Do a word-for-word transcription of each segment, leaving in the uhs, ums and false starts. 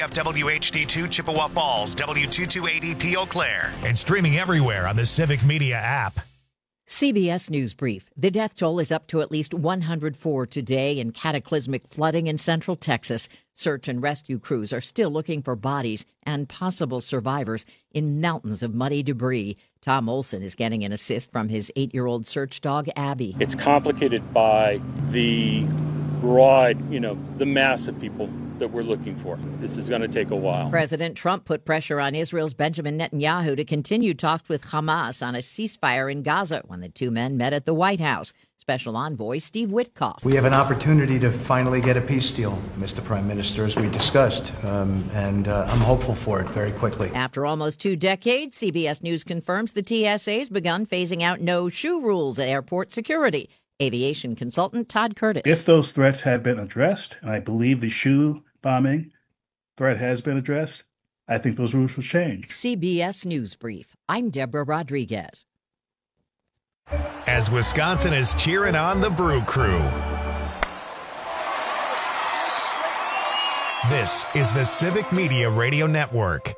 F W H D two Chippewa Falls, W two two eighty P Eau Claire, and streaming everywhere on the Civic Media app. C B S News Brief. The death toll is up to at least one hundred four today in cataclysmic flooding in central Texas. Search and rescue crews are still looking for bodies and possible survivors in mountains of muddy debris. Tom Olson is getting an assist from his eight-year-old search dog, Abby. It's complicated by the broad, you know, the mass of people that we're looking for. This is going to take a while. President Trump put pressure on Israel's Benjamin Netanyahu to continue talks with Hamas on a ceasefire in Gaza when the two men met at the White House. Special Envoy Steve Witkoff. We have an opportunity to finally get a peace deal, Mister Prime Minister, as we discussed, um, and uh, I'm hopeful for it very quickly. After almost two decades, C B S News confirms the T S A has begun phasing out no-shoe rules at airport security. Aviation consultant Todd Curtis. If those threats have been addressed, and I believe the shoe bombing threat has been addressed, I think those rules will change. C B S News Brief. I'm Deborah Rodriguez. As Wisconsin is cheering on the Brew Crew. This is the Civic Media Radio Network.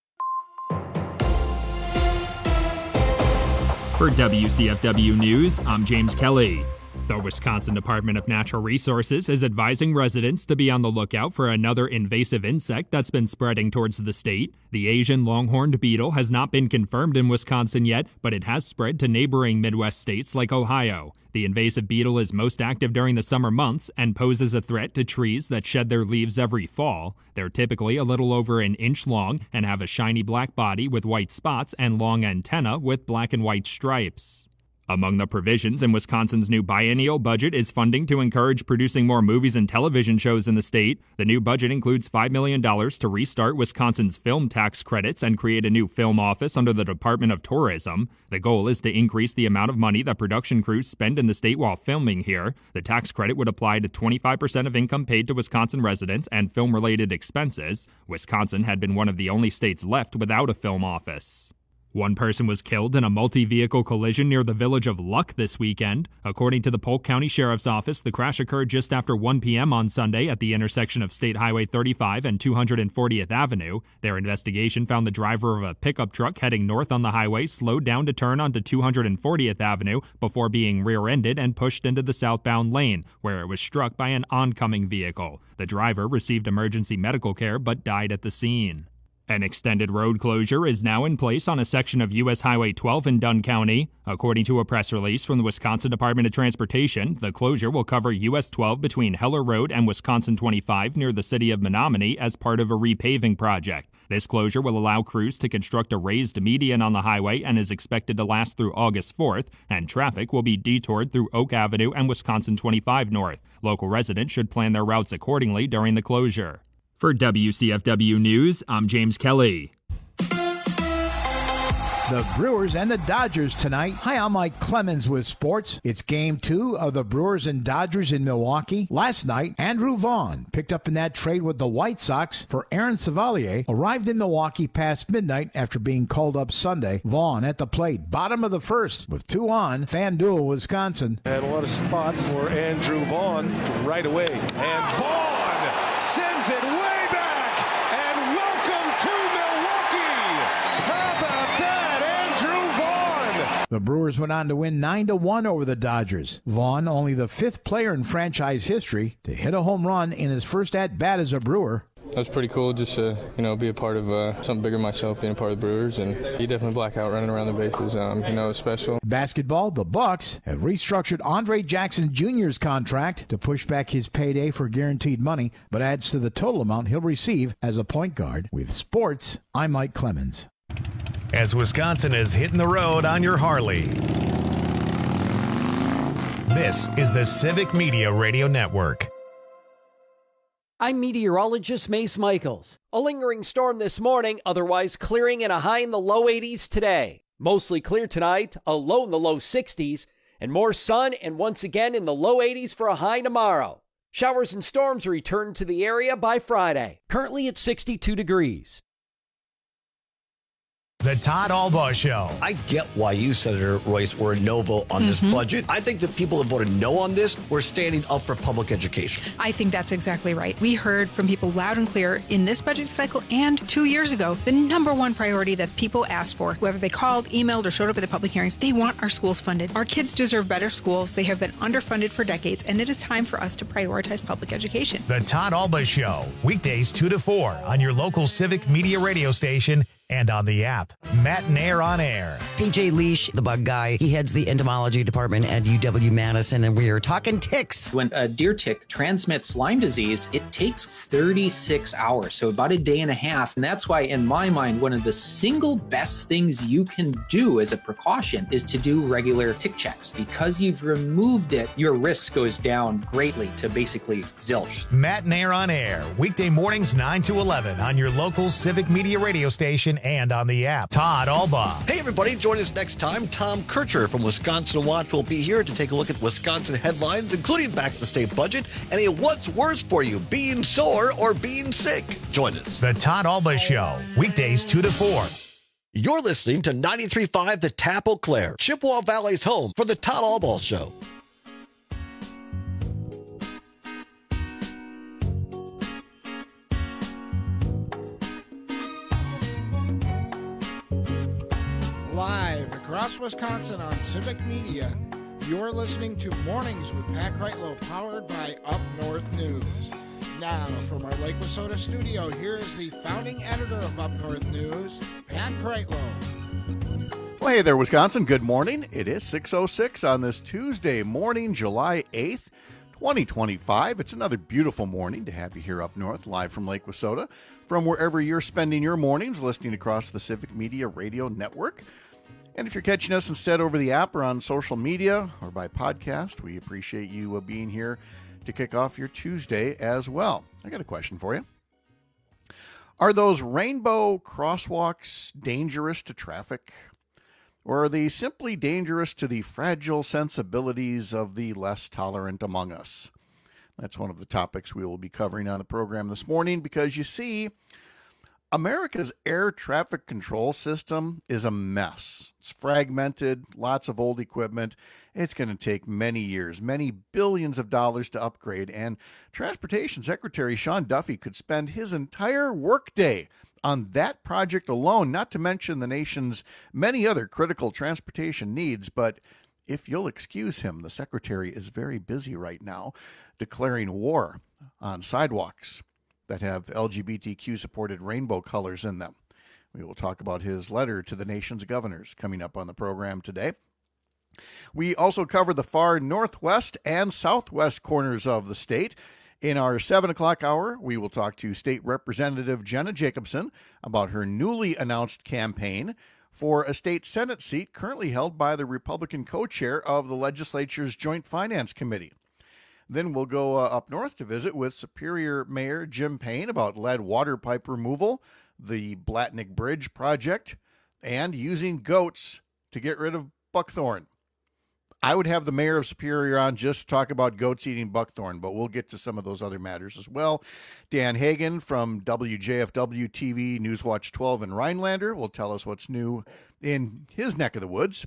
For W C F W News, I'm James Kelly. The Wisconsin Department of Natural Resources is advising residents to be on the lookout for another invasive insect that's been spreading towards the state. The Asian longhorned beetle has not been confirmed in Wisconsin yet, but it has spread to neighboring Midwest states like Ohio. The invasive beetle is most active during the summer months and poses a threat to trees that shed their leaves every fall. They're typically a little over an inch long and have a shiny black body with white spots and long antennae with black and white stripes. Among the provisions in Wisconsin's new biennial budget is funding to encourage producing more movies and television shows in the state. The new budget includes five million dollars to restart Wisconsin's film tax credits and create a new film office under the Department of Tourism. The goal is to increase the amount of money that production crews spend in the state while filming here. The tax credit would apply to twenty-five percent of income paid to Wisconsin residents and film-related expenses. Wisconsin had been one of the only states left without a film office. One person was killed in a multi-vehicle collision near the village of Luck this weekend. According to the Polk County Sheriff's Office, the crash occurred just after one p.m. on Sunday at the intersection of State Highway thirty-five and two hundred fortieth Avenue. Their investigation found the driver of a pickup truck heading north on the highway slowed down to turn onto two hundred fortieth Avenue before being rear-ended and pushed into the southbound lane, where it was struck by an oncoming vehicle. The driver received emergency medical care but died at the scene. An extended road closure is now in place on a section of U S Highway twelve in Dunn County. According to a press release from the Wisconsin Department of Transportation, the closure will cover U S twelve between Heller Road and Wisconsin twenty-five near the city of Menominee as part of a repaving project. This closure will allow crews to construct a raised median on the highway and is expected to last through August fourth, and traffic will be detoured through Oak Avenue and Wisconsin twenty-five North. Local residents should plan their routes accordingly during the closure. For W C F W News, I'm James Kelly. The Brewers and the Dodgers tonight. Hi, I'm Mike Clemens with sports. It's game two of the Brewers and Dodgers in Milwaukee. Last night, Andrew Vaughn, picked up in that trade with the White Sox for Aaron Savalier, arrived in Milwaukee past midnight after being called up Sunday. Vaughn at the plate, bottom of the first, with two on, FanDuel, Wisconsin. And what a spot for Andrew Vaughn right away. And Vaughn sends it way back, and welcome to Milwaukee. How about that, Andrew Vaughn? The Brewers went on to win nine to one over the Dodgers. Vaughn, only the fifth player in franchise history to hit a home run in his first at-bat as a Brewer. That was pretty cool just to, you know, be a part of uh, something bigger myself, being a part of the Brewers, and he definitely black out running around the bases. Um, you know, it's special. Basketball, the Bucks have restructured Andre Jackson Junior's contract to push back his payday for guaranteed money, but adds to the total amount he'll receive as a point guard. With sports, I'm Mike Clemens. As Wisconsin is hitting the road on your Harley. This is the Civic Media Radio Network. I'm meteorologist Mace Michaels. A lingering storm this morning, otherwise clearing and a high in the low eighties today. Mostly clear tonight, a low in the low sixties, and more sun and once again in the low eighties for a high tomorrow. Showers and storms return to the area by Friday. Currently at sixty-two degrees. The Todd Albaugh Show. I get why you, Senator Royce, were a no vote on mm-hmm. this budget. I think the people that voted no on this were standing up for public education. I think that's exactly right. We heard from people loud and clear in this budget cycle and two years ago, the number one priority that people asked for, whether they called, emailed, or showed up at the public hearings, they want our schools funded. Our kids deserve better schools. They have been underfunded for decades, and it is time for us to prioritize public education. The Todd Albaugh Show, weekdays two to four on your local Civic Media radio station and on the app. Matt Nair on air. P J Leash, the bug guy, he heads the entomology department at U W-Madison, and we are talking ticks. When a deer tick transmits Lyme disease, it takes thirty-six hours, so about a day and a half. And that's why, in my mind, one of the single best things you can do as a precaution is to do regular tick checks. Because you've removed it, your risk goes down greatly to basically zilch. Matt Nair on air, weekday mornings nine to eleven on your local Civic Media radio station and on the app. Todd Albaugh. Hey, everybody, join us next time. Tom Kircher from Wisconsin Watch will be here to take a look at Wisconsin headlines, including back to the state budget, and a what's worse for you, being sore or being sick. Join us. The Todd Albaugh Show, weekdays two to four. You're listening to ninety-three point five The Tap Eau Claire, Chippewa Valley's home for The Todd Albaugh Show. Live across Wisconsin on Civic Media, you're listening to Mornings with Pat Kreitlow, powered by Up North News. Now, from our Lake Wissota studio, here is the founding editor of Up North News, Pat Kreitlow. Well, hey there, Wisconsin. Good morning. It is six oh six on this Tuesday morning, July eighth, twenty twenty-five. It's another beautiful morning to have you here up north, live from Lake Wissota, from wherever you're spending your mornings, listening across the Civic Media Radio Network. And if you're catching us instead over the app or on social media or by podcast, we appreciate you uh, being here to kick off your Tuesday as well. I got a question for you. Are those rainbow crosswalks dangerous to traffic? Or are they simply dangerous to the fragile sensibilities of the less tolerant among us? That's one of the topics we will be covering on the program this morning, because you see, America's air traffic control system is a mess. It's fragmented, lots of old equipment. It's going to take many years, many billions of dollars to upgrade, and Transportation Secretary Sean Duffy could spend his entire workday on that project alone, not to mention the nation's many other critical transportation needs. But if you'll excuse him, the Secretary is very busy right now declaring war on sidewalks that have L G B T Q-supported rainbow colors in them. We will talk about his letter to the nation's governors coming up on the program today. We also cover the far northwest and southwest corners of the state. In our seven o'clock hour, we will talk to State Representative Jenna Jacobson about her newly announced campaign for a state Senate seat currently held by the Republican co-chair of the legislature's Joint Finance Committee. Then we'll go uh, up north to visit with Superior Mayor Jim Payne about lead water pipe removal, the Blatnick Bridge project, and using goats to get rid of buckthorn. I would have the mayor of Superior on just to talk about goats eating buckthorn, but we'll get to some of those other matters as well. Dan Hagan from W J F W T V Newswatch twelve in Rhinelander will tell us what's new in his neck of the woods.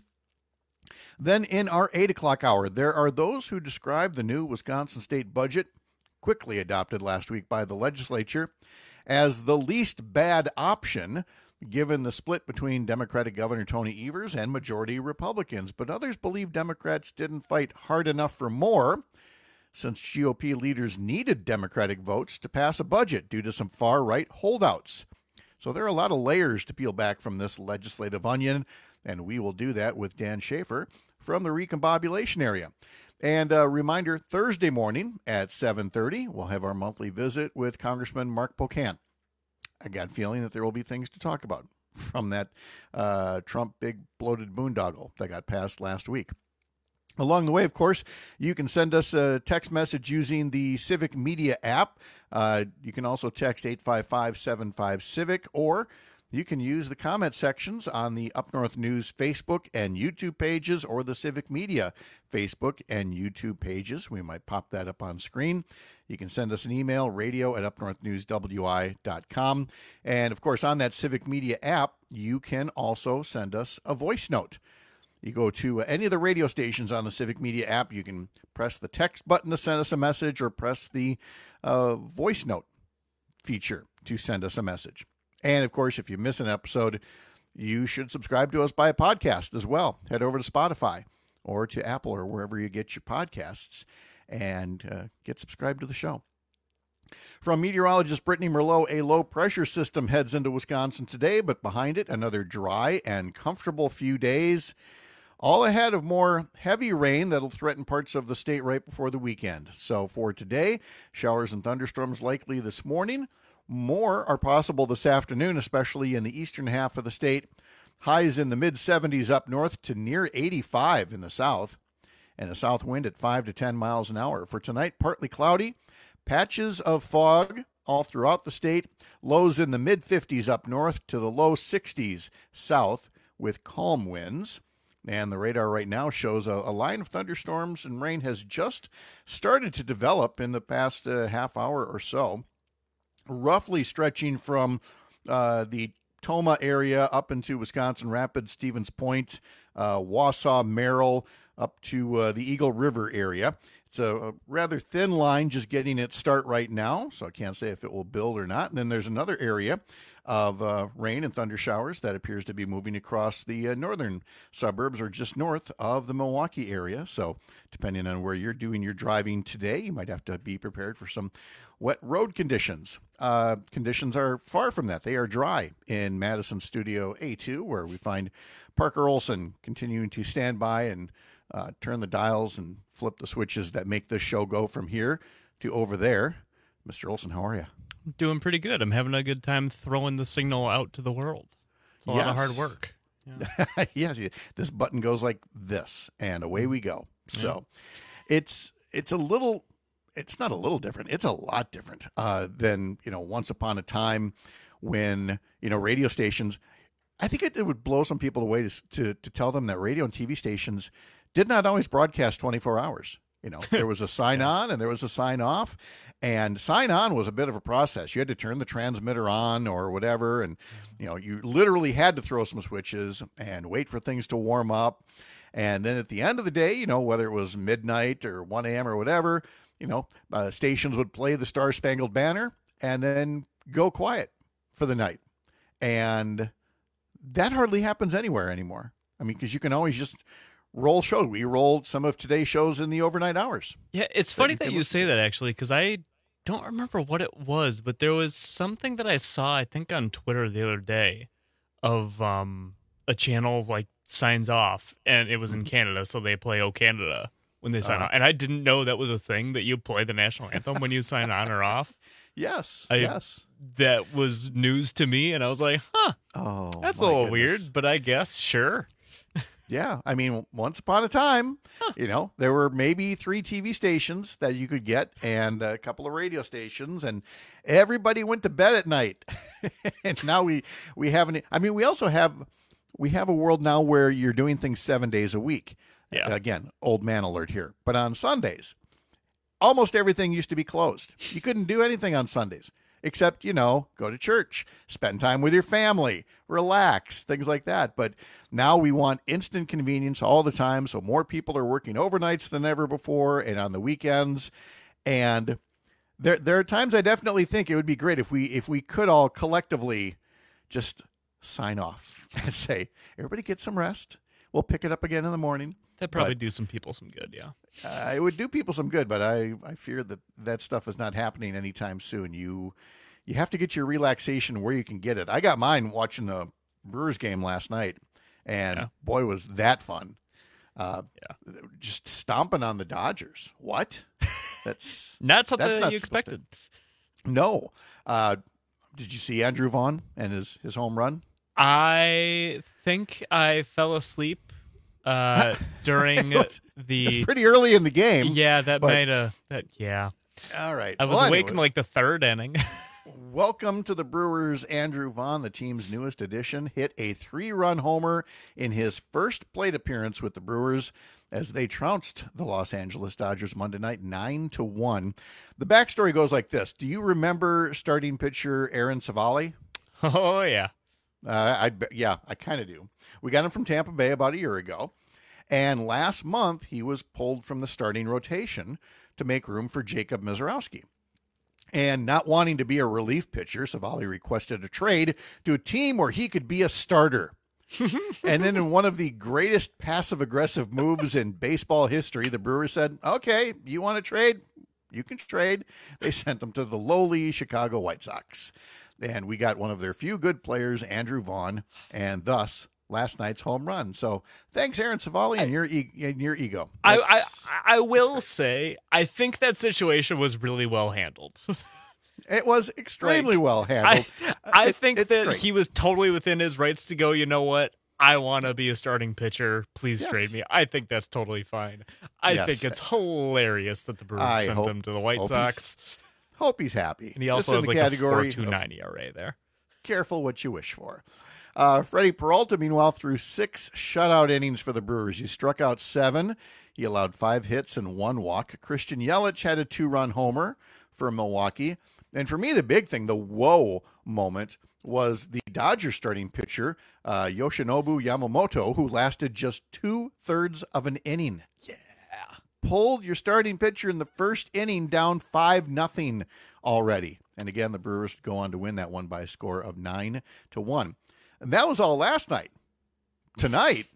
Then in our eight o'clock hour, there are those who describe the new Wisconsin state budget, quickly adopted last week by the legislature, as the least bad option, given the split between Democratic Governor Tony Evers and majority Republicans. But others believe Democrats didn't fight hard enough for more, since G O P leaders needed Democratic votes to pass a budget due to some far-right holdouts. So there are a lot of layers to peel back from this legislative onion, and we will do that with Dan Schaefer from the Recombobulation area. And a reminder, Thursday morning at seven thirty, we'll have our monthly visit with Congressman Mark Pocan. I got a feeling that there will be things to talk about from that uh, Trump big bloated boondoggle that got passed last week. Along the way, of course, you can send us a text message using the Civic Media app. Uh, you can also text eight five five, seven five, CIVIC, or you can use the comment sections on the Up North News Facebook and YouTube pages, or the Civic Media Facebook and YouTube pages. We might pop that up on screen. You can send us an email, radio at up north news w i dot com. And, of course, on that Civic Media app, you can also send us a voice note. You go to any of the radio stations on the Civic Media app, you can press the text button to send us a message, or press the uh, voice note feature to send us a message. And, of course, if you miss an episode, you should subscribe to us by a podcast as well. Head over to Spotify or to Apple or wherever you get your podcasts and uh, get subscribed to the show. From meteorologist Brittany Merlot, a low-pressure system heads into Wisconsin today, but behind it, another dry and comfortable few days, all ahead of more heavy rain that'll threaten parts of the state right before the weekend. So for today, showers and thunderstorms likely this morning. More are possible this afternoon, especially in the eastern half of the state. Highs in the mid seventies up north to near eighty-five in the south, and a south wind at five to ten miles an hour. For tonight, partly cloudy, patches of fog all throughout the state. Lows in the mid fifties up north to the low sixties south with calm winds. And the radar right now shows a, a line of thunderstorms and rain has just started to develop in the past uh, half hour or so, roughly stretching from uh, the Toma area up into Wisconsin Rapids, Stevens Point, uh, Wausau, Merrill, up to uh, the Eagle River area. It's a, a rather thin line just getting its start right now, so I can't say if it will build or not. And then there's another area of uh, rain and thunder showers that appears to be moving across the uh, northern suburbs or just north of the Milwaukee area. So depending on where you're doing your driving today, you might have to be prepared for some wet road conditions. Uh, conditions are far from that. They are dry in Madison Studio A two, where we find Parker Olson continuing to stand by and uh, turn the dials and flip the switches that make this show go from here to over there. Mister Olson, how are you? Doing pretty good. I'm having a good time throwing the signal out to the world. It's a yes. lot of hard work. Yeah. yes, this button goes like this, and away we go. So yeah. it's it's a little, it's not a little different. It's a lot different uh, than, you know, once upon a time when, you know, radio stations, I think it, it would blow some people away to, to to tell them that radio and T V stations did not always broadcast twenty-four hours. You know, there was a sign on and there was a sign off, and sign on was a bit of a process. You had to turn the transmitter on or whatever. And, you know, you literally had to throw some switches and wait for things to warm up. And then at the end of the day, you know, whether it was midnight or one a.m. or whatever, you know, uh, stations would play the Star Spangled Banner and then go quiet for the night. And that hardly happens anywhere anymore. I mean, because you can always just roll show. We rolled some of today's shows in the overnight hours. Yeah, it's funny that you say that, actually, because I don't remember what it was, but there was something that I saw, I think, on Twitter the other day of um, a channel, like, signs off, and it was in Canada, so they play O Canada when they sign uh, off. And I didn't know that was a thing, that you play the national anthem when you sign on or off. Yes, I, yes. That was news to me, and I was like, huh, oh, that's a little goodness. weird, but I guess, sure. Yeah, I mean, once upon a time, huh. you know, there were maybe three T V stations that you could get and a couple of radio stations, and everybody went to bed at night. And now we we haven't. I mean, we also have we have a world now where you're doing things seven days a week. Yeah. Again, old man alert here. But on Sundays, almost everything used to be closed. You couldn't do anything on Sundays. Except, you know, go to church, spend time with your family, relax, things like that. But now we want instant convenience all the time. So more people are working overnights than ever before and on the weekends. And there there are times I definitely think it would be great if we if we could all collectively just sign off and say, everybody get some rest. We'll pick it up again in the morning. That'd probably but, do some people some good, yeah. Uh, it would do people some good, but I, I fear that that stuff is not happening anytime soon. You you have to get your relaxation where you can get it. I got mine watching the Brewers game last night, and yeah. boy, was that fun. Uh, yeah. Just stomping on the Dodgers. What? That's not something that's that not you expected. To... No. Uh, did you see Andrew Vaughn and his, his home run? I think I fell asleep uh, during it was, the. It's pretty early in the game. Yeah, that but... might have. That yeah. All right. I was well, awake anyway. in like the third inning. welcome to the Brewers. Andrew Vaughn, the team's newest addition, hit a three-run homer in his first plate appearance with the Brewers as they trounced the Los Angeles Dodgers Monday night nine to one. The backstory goes like this. Do you remember starting pitcher Aaron Savali? Oh, yeah. Uh, I Yeah, I kind of do. We got him from Tampa Bay about a year ago, and last month he was pulled from the starting rotation to make room for Jacob Misiorowski. And not wanting to be a relief pitcher, Savali requested a trade to a team where he could be a starter. And then in one of the greatest passive-aggressive moves in baseball history, the Brewers said, okay, you want to trade? You can trade. They sent him to the lowly Chicago White Sox. And we got one of their few good players, Andrew Vaughn, and thus last night's home run. So thanks, Aaron Savali, and your, e- and your ego. I, I I will say, I think that situation was really well handled. It was extremely like, well handled. I, I it, think that great. he was totally within his rights to go, you know what? I want to be a starting pitcher. Please yes. trade me. I think that's totally fine. I yes. think it's hilarious that the Brewers I sent hope, him to the White hope Sox. He's, hope he's happy. And he also This has in like the category a four point two nine E R A there. Careful what you wish for. Uh, Freddie Peralta, meanwhile, threw six shutout innings for the Brewers. He struck out seven. He allowed five hits and one walk. Christian Yelich had a two-run homer for Milwaukee. And for me, the big thing, the whoa moment, was the Dodgers starting pitcher, uh, Yoshinobu Yamamoto, who lasted just two-thirds of an inning. Yeah. Pulled your starting pitcher in the first inning down five nothing already. And again, the Brewers go on to win that one by a score of nine to one. And that was all last night. Tonight,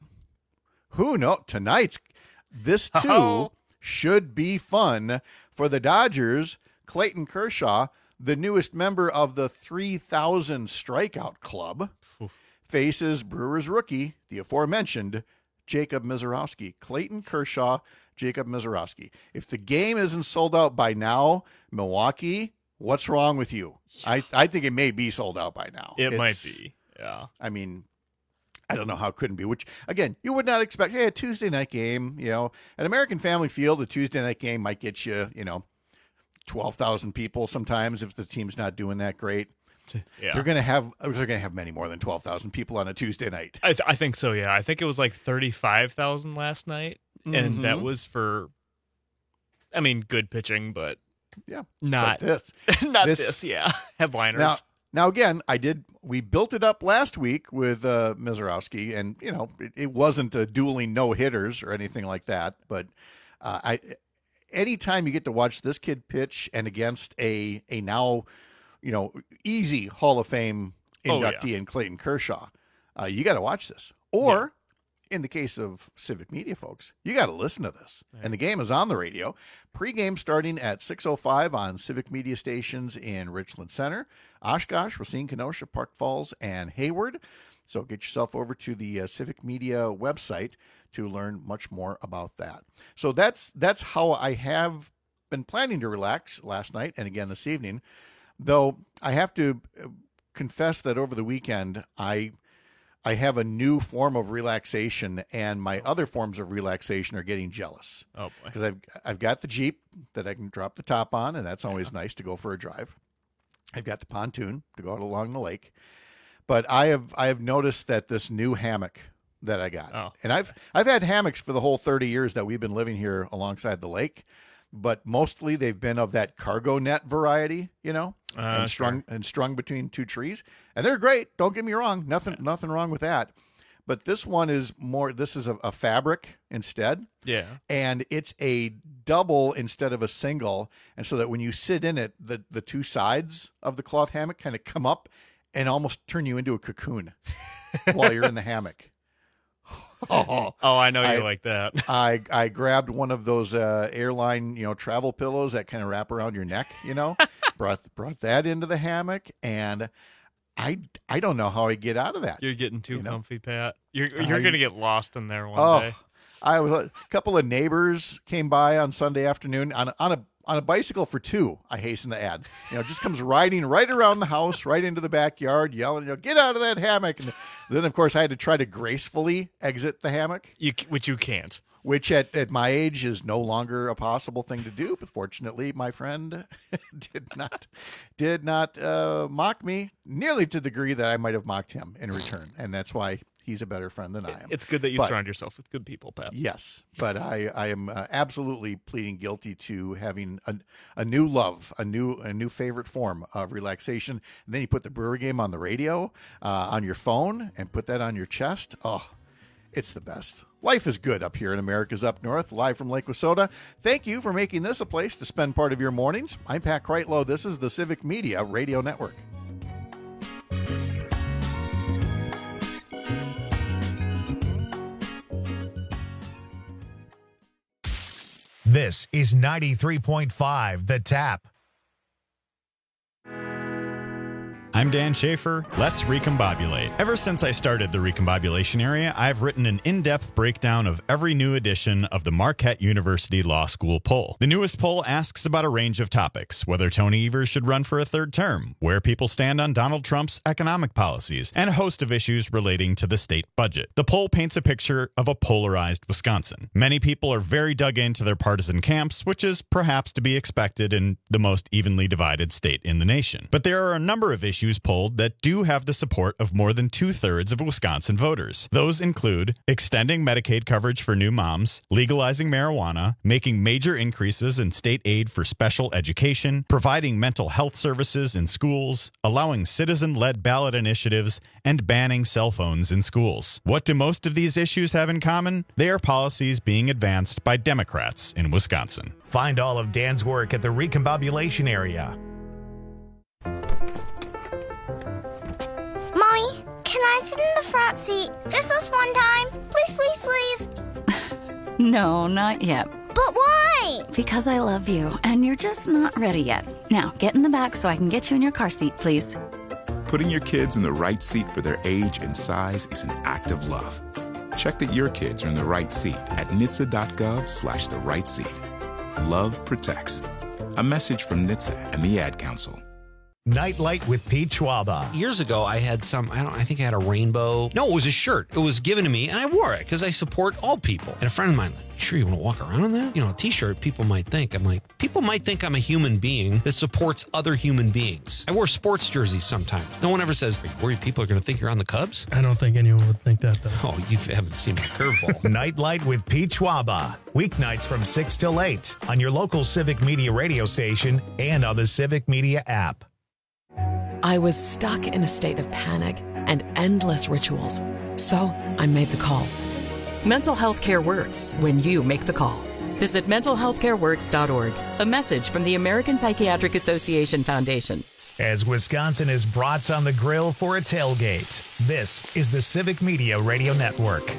who knows? Tonight's, this too Oh. should be fun for the Dodgers. Clayton Kershaw, the newest member of the three thousand strikeout club, Oof. faces Brewers rookie, the aforementioned Jacob Misiorowski. Clayton Kershaw, Jacob Misiorowski. If the game isn't sold out by now, Milwaukee, what's wrong with you? I, I think it may be sold out by now. It It's- might be. Yeah. I mean, I don't know how it couldn't be, which, again, you would not expect, hey, a Tuesday night game, you know, at American Family Field, a Tuesday night game might get you, you know, twelve thousand people sometimes if the team's not doing that great. Yeah. They're going to have, they're going to have many more than twelve thousand people on a Tuesday night. I, th- I think so, yeah. I think it was like thirty-five thousand last night, and that Mhm. was for, I mean, good pitching, but yeah, not But this, not this, this- yeah. Headliners. Now, now again, I did, we built it up last week with uh, Misiorowski, and, you know, it, it wasn't a dueling no-hitters or anything like that, but uh, I, anytime you get to watch this kid pitch and against a, a now, you know, easy Hall of Fame Oh, inductee in Clayton Kershaw, uh, you got to watch this. Or, in the case of Civic Media folks, you got to listen to this. Yeah. And the game is on the radio. Pre-game starting at six oh five on Civic Media stations in Richland Center, Oshkosh, Racine, Kenosha, Park Falls, and Hayward. So get yourself over to the uh, Civic Media website to learn much more about that. So that's that's how I have been planning to relax last night and again this evening. Though I have to confess that over the weekend, I I have a new form of relaxation, and my other forms of relaxation are getting jealous. Oh, boy. Because I've, I've got the Jeep that I can drop the top on, and that's always nice to go for a drive. I've got the pontoon to go out along the lake. But I have I have noticed that this new hammock that I got, Oh. and I've I've had hammocks for the whole thirty years that we've been living here alongside the lake, but mostly they've been of that cargo net variety, you know, Uh, and strung and strung between two trees, and they're great. Don't get me wrong, nothing nothing wrong with that. But this one is more. This is a, a fabric instead. Yeah. And it's a double instead of a single, and so that when you sit in it, the the two sides of the cloth hammock kind of come up and almost turn you into a cocoon while you're in the hammock. Oh, oh I know you I- like that. I I grabbed one of those uh, airline, you know, travel pillows that kind of wrap around your neck, you know, brought brought that into the hammock, and I I don't know how I get out of that. You're getting too you know? comfy, Pat. You're you're I- gonna get lost in there one Oh, day. I was a couple of neighbors came by on Sunday afternoon on a, on a on a bicycle for two. I hasten to add, you know, just comes riding right around the house, right into the backyard, yelling, you know, get out of that hammock. And then, of course, I had to try to gracefully exit the hammock. You which you can't. which at, at my age is no longer a possible thing to do. But fortunately, my friend did not did not uh, mock me nearly to the degree that I might have mocked him in return, and that's why he's a better friend than I am. It's good that you but, surround yourself with good people, Pat. Yes, but I, I am uh, absolutely pleading guilty to having a, a new love, a new a new favorite form of relaxation. And then you put the Brewer game on the radio, uh, on your phone, and put that on your chest. Oh, it's the best. Life is good up here in America's Up North, live from Lake Wissota. Thank you for making this a place to spend part of your mornings. I'm Pat Kreitlow. This is the Civic Media Radio Network. This is ninety-three point five The Tap. I'm Dan Schaefer. Let's recombobulate. Ever since I started the recombobulation area, I've written an in-depth breakdown of every new edition of the Marquette University Law School poll. The newest poll asks about a range of topics: whether Tony Evers should run for a third term, where people stand on Donald Trump's economic policies, and a host of issues relating to the state budget. The poll paints a picture of a polarized Wisconsin. Many people are very dug into their partisan camps, which is perhaps to be expected in the most evenly divided state in the nation. But there are a number of issues polled that do have the support of more than two-thirds of Wisconsin voters. Those include extending Medicaid coverage for new moms, legalizing marijuana, making major increases in state aid for special education, providing mental health services in schools, allowing citizen-led ballot initiatives, and banning cell phones in schools. What do most of these issues have in common? They are policies being advanced by Democrats in Wisconsin. Find all of Dan's work at the recombobulation area. Mommy, can I sit in the front seat just this one time? Please, please, please. No, not yet. But why? Because I love you, and you're just not ready yet. Now, get in the back so I can get you in your car seat, please. Putting your kids in the right seat for their age and size is an act of love. Check that your kids are in the right seat at N H T S A dot gov slash the right seat. Love protects. A message from N H T S A and the Ad Council. Nightlight with Pete Schwaba. Years ago, I had some, I don't, I think I had a rainbow. No, it was a shirt. It was given to me, and I wore it because I support all people. And a friend of mine, like, sure you want to walk around in that? You know, a t-shirt, people might think. I'm like, people might think I'm a human being that supports other human beings. I wear sports jerseys sometimes. No one ever says, are you worried people are going to think you're on the Cubs? I don't think anyone would think that, though. Oh, you haven't seen my curveball. Nightlight with Pete Schwaba. Weeknights from six till eight on your local Civic Media radio station and on the Civic Media app. I was stuck in a state of panic and endless rituals. So I made the call. Mental health care works when you make the call. Visit mental health care works dot org. A message from the American Psychiatric Association Foundation. As Wisconsin is brats on the grill for a tailgate, this is the Civic Media Radio Network.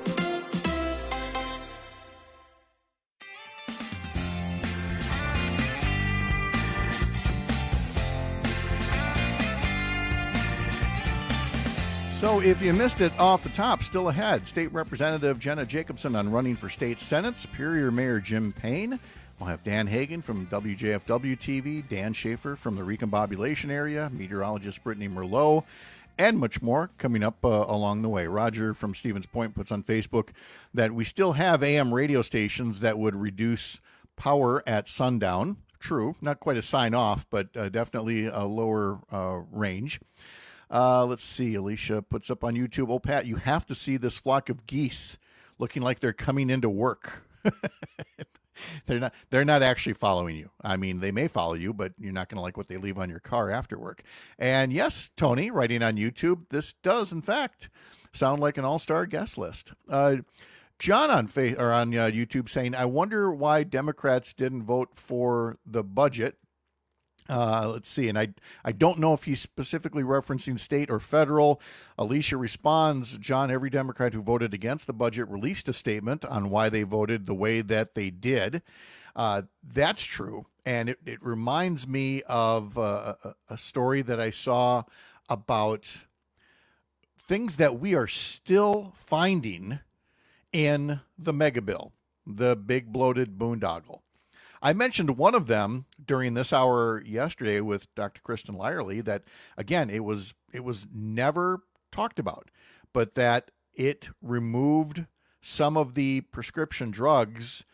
So if you missed it off the top, still ahead, State Representative Jenna Jacobson on running for state Senate, Superior Mayor Jim Payne. We'll have Dan Hagan from W J F W T V, Dan Schaefer from the recombobulation area, meteorologist Brittany Merlot, and much more coming up uh, along the way. Roger from Stevens Point puts on Facebook that we still have A M radio stations that would reduce power at sundown. True, not quite a sign off, but uh, definitely a lower uh, range. Uh, let's see. Alicia puts up on YouTube, oh, Pat, you have to see this flock of geese looking like they're coming into work. They're not They're not actually following you. I mean, they may follow you, but you're not going to like what they leave on your car after work. And yes, Tony, writing on YouTube, this does, in fact, sound like an all-star guest list. Uh, John on, fa- or on uh, YouTube saying, I wonder why Democrats didn't vote for the budget. Uh, let's see, and I I don't know if he's specifically referencing state or federal. Alicia responds, John, every Democrat who voted against the budget released a statement on why they voted the way that they did. Uh, that's true, and it, it reminds me of uh, a, a story that I saw about things that we are still finding in the mega bill, the big bloated boondoggle. I mentioned one of them during this hour yesterday with Doctor Kristen Lyerly that, again, it was it was never talked about, but that it removed some of the prescription drugs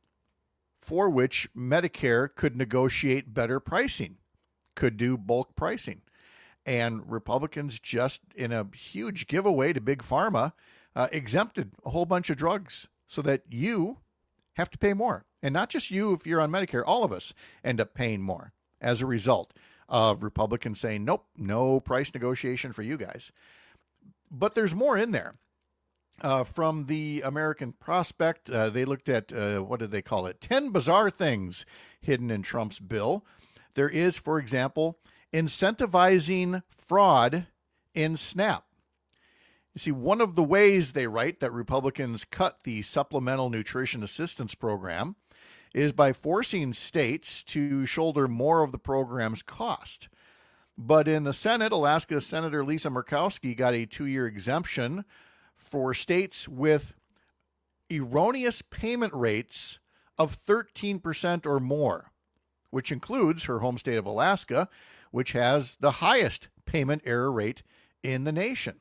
for which Medicare could negotiate better pricing, could do bulk pricing. And Republicans, just in a huge giveaway to Big Pharma, uh, exempted a whole bunch of drugs so that you have to pay more. And not just you if you're on Medicare, all of us end up paying more as a result of Republicans saying, nope, no price negotiation for you guys. But there's more in there. Uh, from the American Prospect, uh, they looked at, uh, what did they call it? ten bizarre things hidden in Trump's bill. There is, for example, incentivizing fraud in SNAP. You see, one of the ways they write that Republicans cut the Supplemental Nutrition Assistance Program is by forcing states to shoulder more of the program's cost. But in the Senate, Alaska Senator Lisa Murkowski got a two-year exemption for states with erroneous payment rates of thirteen percent or more, which includes her home state of Alaska, which has the highest payment error rate in the nation.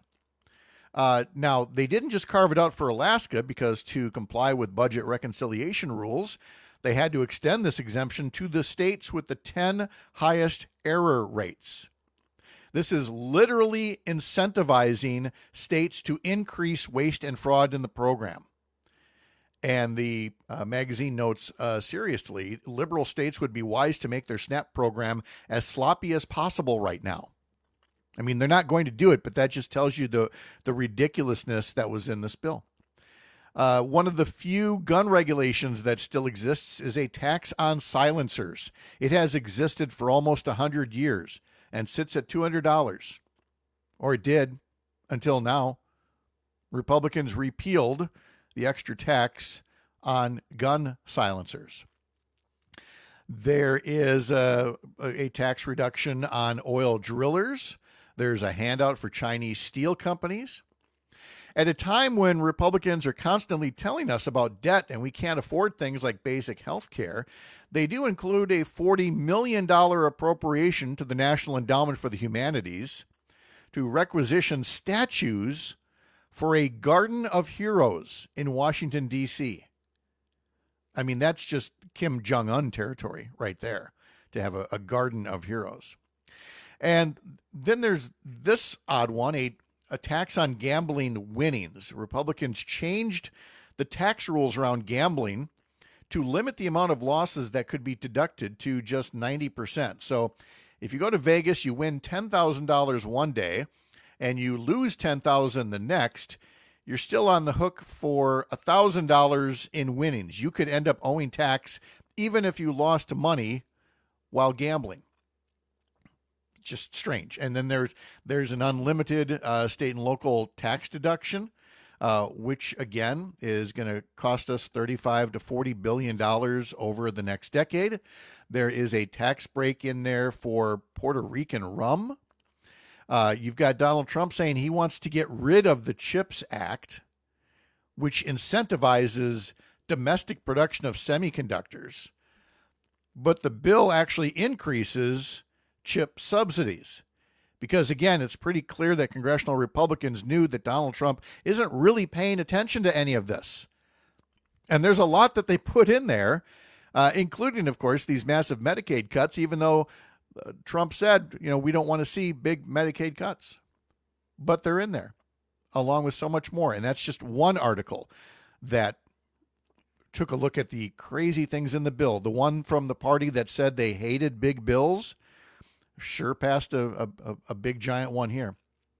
Uh, now, they didn't just carve it out for Alaska because to comply with budget reconciliation rules, they had to extend this exemption to the states with the ten highest error rates. This is literally incentivizing states to increase waste and fraud in the program. And the uh, magazine notes, uh, seriously, liberal states would be wise to make their SNAP program as sloppy as possible right now. I mean, they're not going to do it, but that just tells you the, the ridiculousness that was in this bill. Uh, one of the few gun regulations that still exists is a tax on silencers. It has existed for almost one hundred years and sits at two hundred dollars, or it did until now. Republicans repealed the extra tax on gun silencers. There is a, a tax reduction on oil drillers. There's a handout for Chinese steel companies. At a time when Republicans are constantly telling us about debt and we can't afford things like basic health care, they do include a forty million dollars appropriation to the National Endowment for the Humanities to requisition statues for a Garden of Heroes in Washington, D C I mean, that's just Kim Jong-un territory right there, to have a, a Garden of Heroes. And then there's this odd one, a A tax on gambling winnings. Republicans changed the tax rules around gambling to limit the amount of losses that could be deducted to just ninety percent. So if you go to Vegas, you win ten thousand dollars one day and you lose ten thousand dollars the next, you're still on the hook for one thousand dollars in winnings. You could end up owing tax even if you lost money while gambling. Just strange. And then there's there's an unlimited uh, state and local tax deduction, uh, which again is going to cost us thirty-five to forty billion dollars over the next decade. There is a tax break in there for Puerto Rican rum. Uh, you've got Donald Trump saying he wants to get rid of the CHIPS Act, which incentivizes domestic production of semiconductors, but the bill actually increases chip subsidies, because again, it's pretty clear that congressional Republicans knew that Donald Trump isn't really paying attention to any of this. And there's a lot that they put in there, uh, including, of course, these massive Medicaid cuts, even though uh, Trump said, you know, we don't want to see big Medicaid cuts. But they're in there, along with so much more. And that's just one article that took a look at the crazy things in the bill. The one from the party that said they hated big bills sure passed a, a, a big giant one here.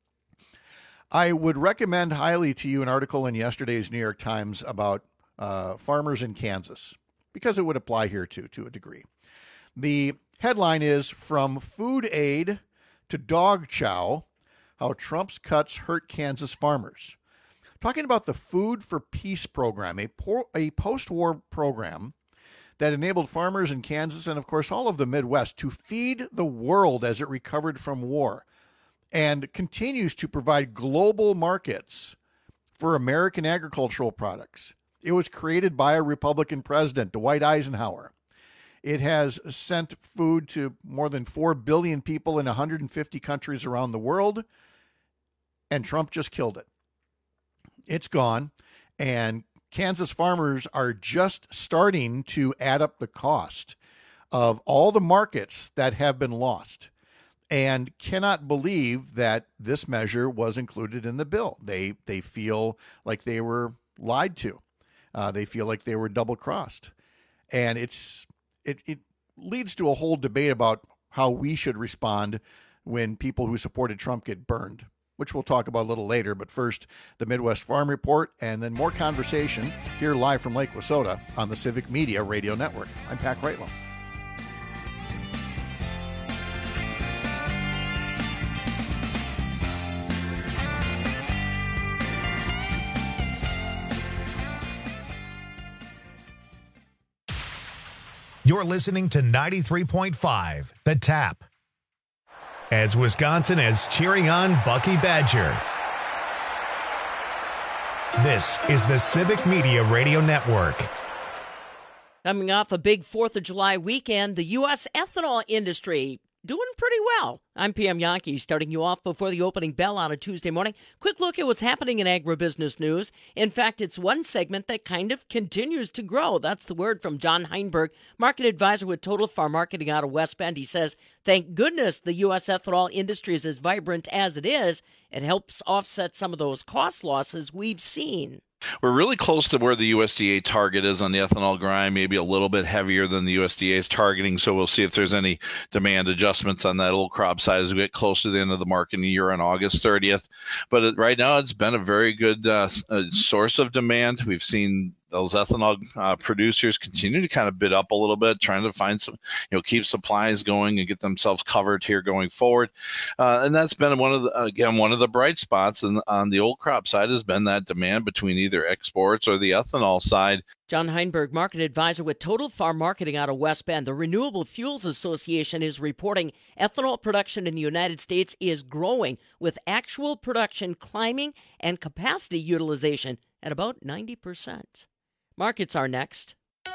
I would recommend highly to you an article in yesterday's New York Times about uh, farmers in Kansas, because it would apply here too, to a degree. The headline is From Food Aid to Dog Chow, How Trump's Cuts Hurt Kansas Farmers. Talking about the Food for Peace program, a, por- a post-war program that enabled farmers in Kansas and, of course, all of the Midwest to feed the world as it recovered from war, and continues to provide global markets for American agricultural products. It was created by a Republican president, Dwight Eisenhower. It has sent food to more than four billion people in one hundred fifty countries around the world, and Trump just killed it. It's gone. And Kansas farmers are just starting to add up the cost of all the markets that have been lost and cannot believe that this measure was included in the bill. They they feel like they were lied to. Uh, they feel like they were double-crossed. And it's it, it leads to a whole debate about how we should respond when people who supported Trump get burned, which we'll talk about a little later. But first, the Midwest Farm Report, and then more conversation here live from Lake Wissota on the Civic Media Radio Network. I'm Pat Kreitlow. You're listening to ninety-three point five, The Tap. As Wisconsin is cheering on Bucky Badger. This is the Civic Media Radio Network. Coming off a big fourth of July weekend, the U S ethanol industry doing pretty well. I'm P M Yankee, starting you off before the opening bell on a Tuesday morning. Quick look at what's happening in agribusiness news. In fact, it's one segment that kind of continues to grow. That's the word from John Heinberg, market advisor with Total Farm Marketing out of West Bend. He says, thank goodness the U S ethanol industry is as vibrant as it is. It helps offset some of those cost losses we've seen. We're really close to where the U S D A target is on the ethanol grind, maybe a little bit heavier than the U S D A is targeting. So we'll see if there's any demand adjustments on that old crop side as we get close to the end of the marketing year on August thirtieth. But it, right now, it's been a very good uh, uh, source of demand. We've seen those ethanol uh, producers continue to kind of bid up a little bit, trying to find some, you know, keep supplies going and get themselves covered here going forward. Uh, and that's been one of the, again, one of the bright spots in, on the old crop side has been that demand between either exports or the ethanol side. John Heinberg, market advisor with Total Farm Marketing out of West Bend. The Renewable Fuels Association is reporting ethanol production in the United States is growing, with actual production climbing and capacity utilization at about ninety percent. Markets are next.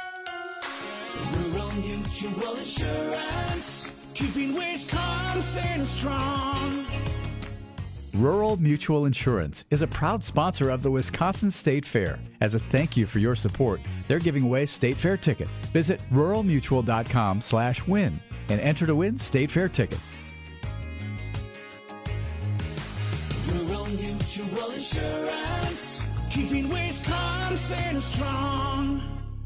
Rural Mutual Insurance, keeping Wisconsin strong. Rural Mutual Insurance is a proud sponsor of the Wisconsin State Fair. As a thank you for your support, they're giving away State Fair tickets. Visit rural mutual dot com slash win and enter to win State Fair tickets. Rural Mutual Insurance, keeping Wisconsin strong.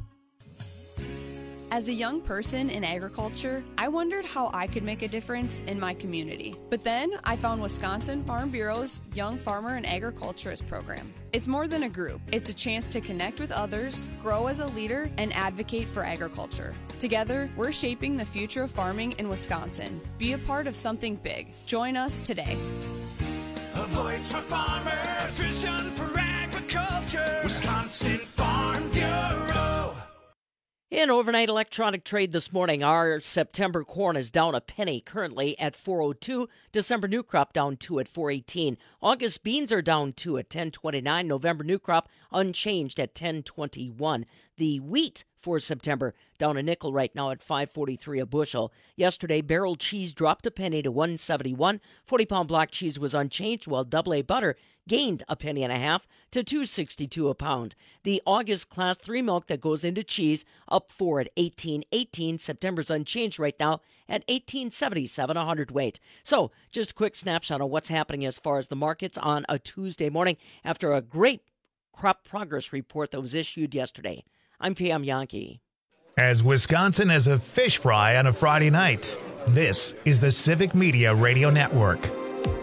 As a young person in agriculture, I wondered how I could make a difference in my community. But then I found Wisconsin Farm Bureau's Young Farmer and Agriculturist program. It's more than a group. It's a chance to connect with others, grow as a leader, and advocate for agriculture. Together, we're shaping the future of farming in Wisconsin. Be a part of something big. Join us today. A voice for farmers, a vision for agriculture. Wisconsin Farm Bureau. In overnight electronic trade this morning, our September corn is down a penny, currently at four oh two. December new crop down two at four eighteen. August beans are down two at ten twenty-nine. November new crop unchanged at ten twenty-one. The wheat for September down a nickel right now at five forty-three a bushel. Yesterday, barrel cheese dropped a penny to one seventy-one. forty-pound block cheese was unchanged, while double A butter gained a penny and a half to two sixty-two a pound. The August class three milk that goes into cheese up four at eighteen eighteen. September's unchanged right now at eighteen seventy-seven a hundredweight. So, just a quick snapshot of what's happening as far as the markets on a Tuesday morning after a great crop progress report that was issued yesterday. I'm P M Yankee. As Wisconsin has a fish fry on a Friday night, this is the Civic Media Radio Network.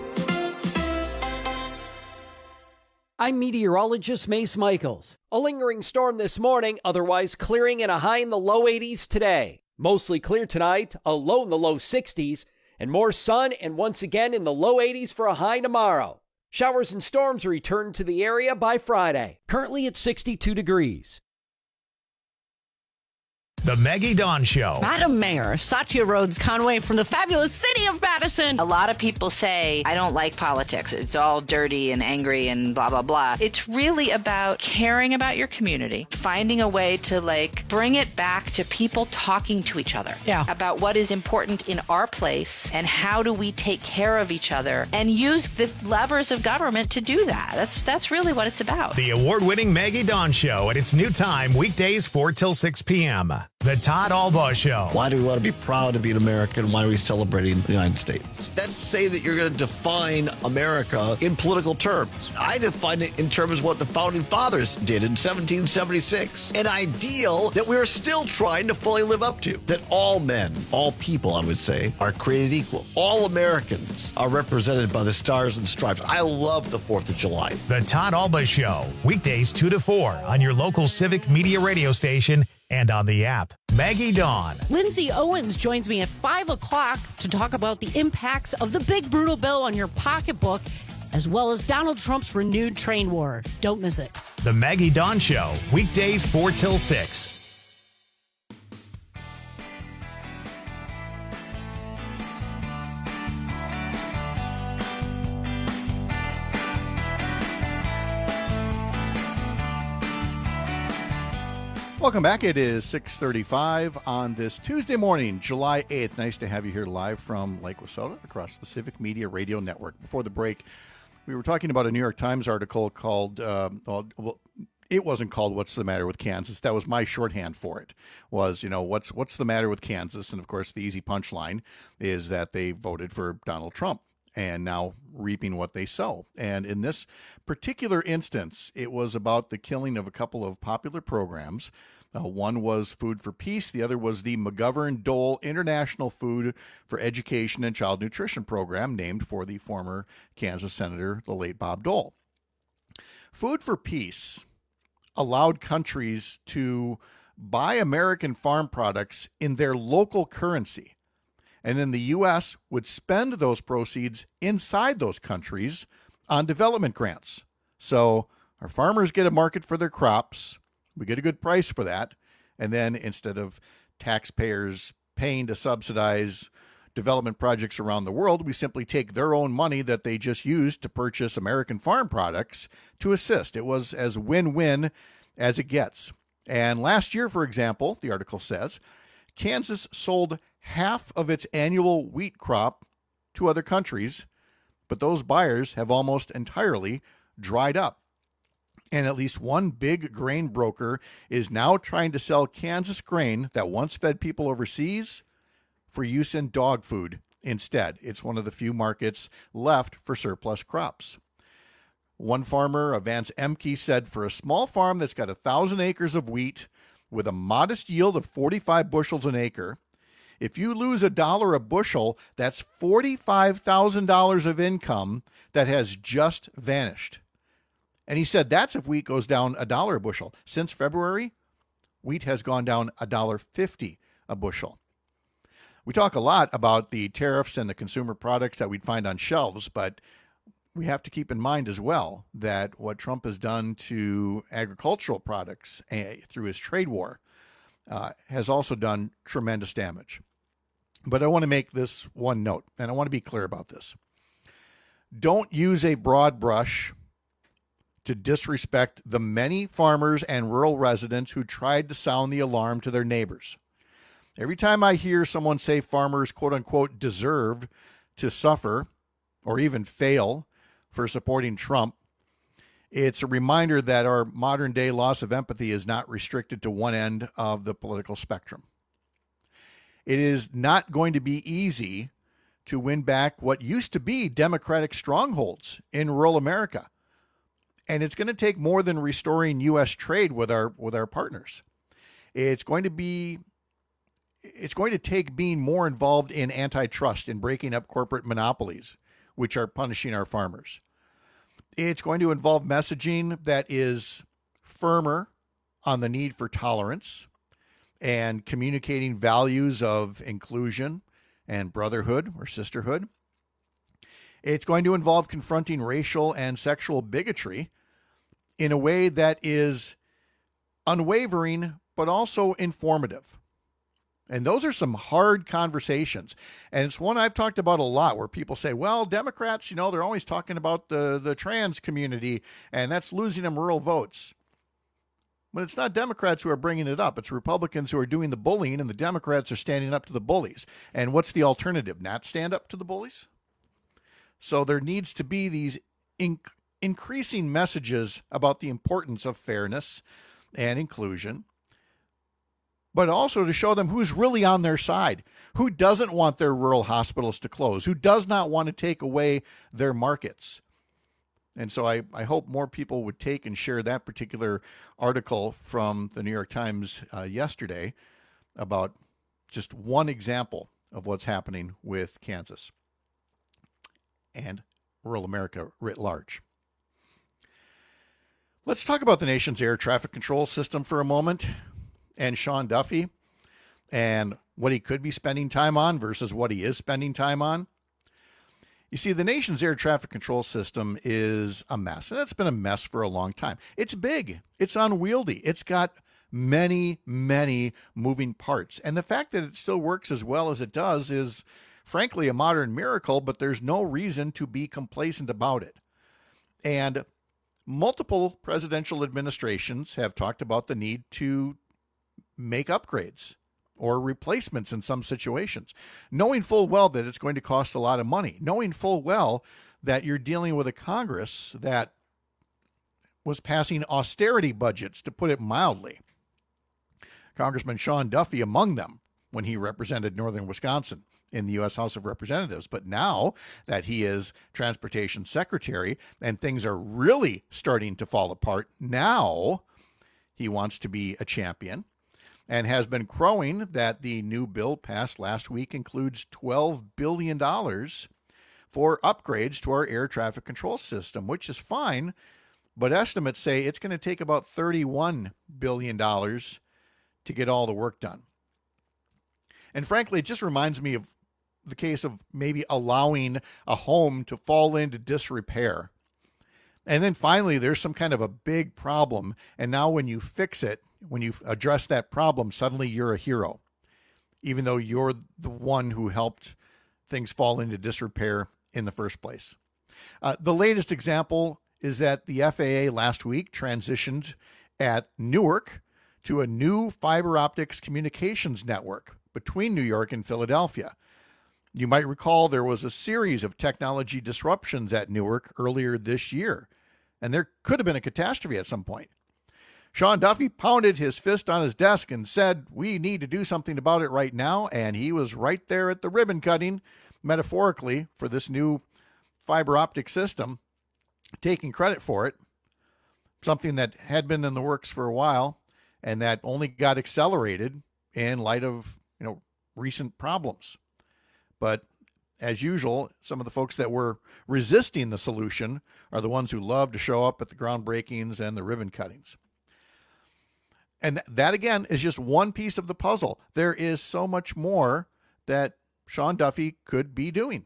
I'm meteorologist Mace Michaels. A lingering storm this morning, otherwise clearing and a high in the low eighties today. Mostly clear tonight, a low in the low sixties, and more sun and once again in the low eighties for a high tomorrow. Showers and storms return to the area by Friday. Currently at sixty-two degrees. The Maggie Dawn Show. Madam Mayor, Satya Rhodes Conway from the fabulous city of Madison. A lot of people say, I don't like politics. It's all dirty and angry and blah, blah, blah. It's really about caring about your community, finding a way to like bring it back to people talking to each other yeah. about what is important in our place and how do we take care of each other and use the levers of government to do that. That's, that's really what it's about. The award-winning Maggie Dawn Show at its new time, weekdays four till six p.m. The Todd Albaugh Show. Why do we want to be proud to be an American? Why are we celebrating the United States? That's say that you're going to define America in political terms. I define it in terms of what the Founding Fathers did in seventeen seventy-six. An ideal that we're still trying to fully live up to. That all men, all people, I would say, are created equal. All Americans are represented by the stars and stripes. I love the fourth of July. The Todd Albaugh Show. Weekdays two to four on your local Civic Media radio station and on the app. Maggie Dawn. Lindsay Owens joins me at five o'clock to talk about the impacts of the big brutal bill on your pocketbook, as well as Donald Trump's renewed trade war. Don't miss it. The Maggie Dawn Show. Weekdays four till six. Welcome back. It is six thirty-five on this Tuesday morning, July eighth. Nice to have you here live from Lake Wissota across the Civic Media Radio Network. Before the break, we were talking about a New York Times article called, um, well, it wasn't called What's the Matter with Kansas. That was my shorthand for it, was, you know, what's what's the matter with Kansas? And, of course, the easy punchline is that they voted for Donald Trump and now reaping what they sow. And in this particular instance, it was about the killing of a couple of popular programs. Uh, one was Food for Peace. The other was the McGovern-Dole International Food for Education and Child Nutrition Program, named for the former Kansas Senator, the late Bob Dole. Food for Peace allowed countries to buy American farm products in their local currency. And then the U S would spend those proceeds inside those countries on development grants. So our farmers get a market for their crops. We get a good price for that. And then instead of taxpayers paying to subsidize development projects around the world, we simply take their own money that they just used to purchase American farm products to assist. It was as win-win as it gets. And last year, for example, the article says, Kansas sold half of its annual wheat crop to other countries, but those buyers have almost entirely dried up. And at least one big grain broker is now trying to sell Kansas grain that once fed people overseas for use in dog food instead. It's one of the few markets left for surplus crops. One farmer, a Vance Emke, said for a small farm that's got a thousand acres of wheat with a modest yield of forty-five bushels an acre, if you lose a dollar a bushel, that's forty-five thousand dollars of income that has just vanished. And he said that's if wheat goes down a dollar a bushel. Since February, wheat has gone down a dollar fifty a bushel. We talk a lot about the tariffs and the consumer products that we'd find on shelves, but we have to keep in mind as well that what Trump has done to agricultural products uh, through his trade war uh, has also done tremendous damage. But I want to make this one note, and I want to be clear about this. Don't use a broad brush to disrespect the many farmers and rural residents who tried to sound the alarm to their neighbors. Every time I hear someone say farmers, quote unquote, deserve to suffer or even fail for supporting Trump, it's a reminder that our modern day loss of empathy is not restricted to one end of the political spectrum. It is not going to be easy to win back what used to be Democratic strongholds in rural America. And it's going to take more than restoring U S trade with our with our partners. It's going to be it's going to take being more involved in antitrust and breaking up corporate monopolies, which are punishing our farmers. It's going to involve messaging that is firmer on the need for tolerance and communicating values of inclusion and brotherhood or sisterhood. It's going to involve confronting racial and sexual bigotry in a way that is unwavering, but also informative. And those are some hard conversations. And it's one I've talked about a lot where people say, well, Democrats, you know, they're always talking about the, the trans community, and that's losing them rural votes. But it's not Democrats who are bringing it up. It's Republicans who are doing the bullying, and the Democrats are standing up to the bullies. And what's the alternative? Not stand up to the bullies? So there needs to be these in- increasing messages about the importance of fairness and inclusion, but also to show them who's really on their side, who doesn't want their rural hospitals to close, who does not want to take away their markets. And so I, I hope more people would take and share that particular article from the New York Times uh, yesterday about just one example of what's happening with Kansas and rural America writ large. Let's talk about the nation's air traffic control system for a moment, and Sean Duffy and what he could be spending time on versus what he is spending time on. You see, the nation's air traffic control system is a mess, and it's been a mess for a long time. It's big. It's unwieldy. It's got many, many moving parts. And the fact that it still works as well as it does is, frankly, a modern miracle, but there's no reason to be complacent about it. And multiple presidential administrations have talked about the need to make upgrades or replacements in some situations, knowing full well that it's going to cost a lot of money, knowing full well that you're dealing with a Congress that was passing austerity budgets, to put it mildly. Congressman Sean Duffy among them when he represented northern Wisconsin in the U S House of Representatives. But now that he is Transportation Secretary and things are really starting to fall apart, now he wants to be a champion and has been crowing that the new bill passed last week includes twelve billion dollars for upgrades to our air traffic control system, which is fine, but estimates say it's going to take about thirty-one billion dollars to get all the work done. And frankly, it just reminds me of the case of maybe allowing a home to fall into disrepair. And then finally, there's some kind of a big problem. And now when you fix it, when you address that problem, suddenly you're a hero, even though you're the one who helped things fall into disrepair in the first place. Uh, the latest example is that the F A A last week transitioned at Newark to a new fiber optics communications network between New York and Philadelphia. You might recall there was a series of technology disruptions at Newark earlier this year, and there could have been a catastrophe at some point. Sean Duffy pounded his fist on his desk and said, we need to do something about it right now, and he was right there at the ribbon cutting, metaphorically, for this new fiber optic system, taking credit for it, something that had been in the works for a while and that only got accelerated in light of, you know, recent problems. But as usual, some of the folks that were resisting the solution are the ones who love to show up at the groundbreakings and the ribbon cuttings. And that, again, is just one piece of the puzzle. There is so much more that Sean Duffy could be doing.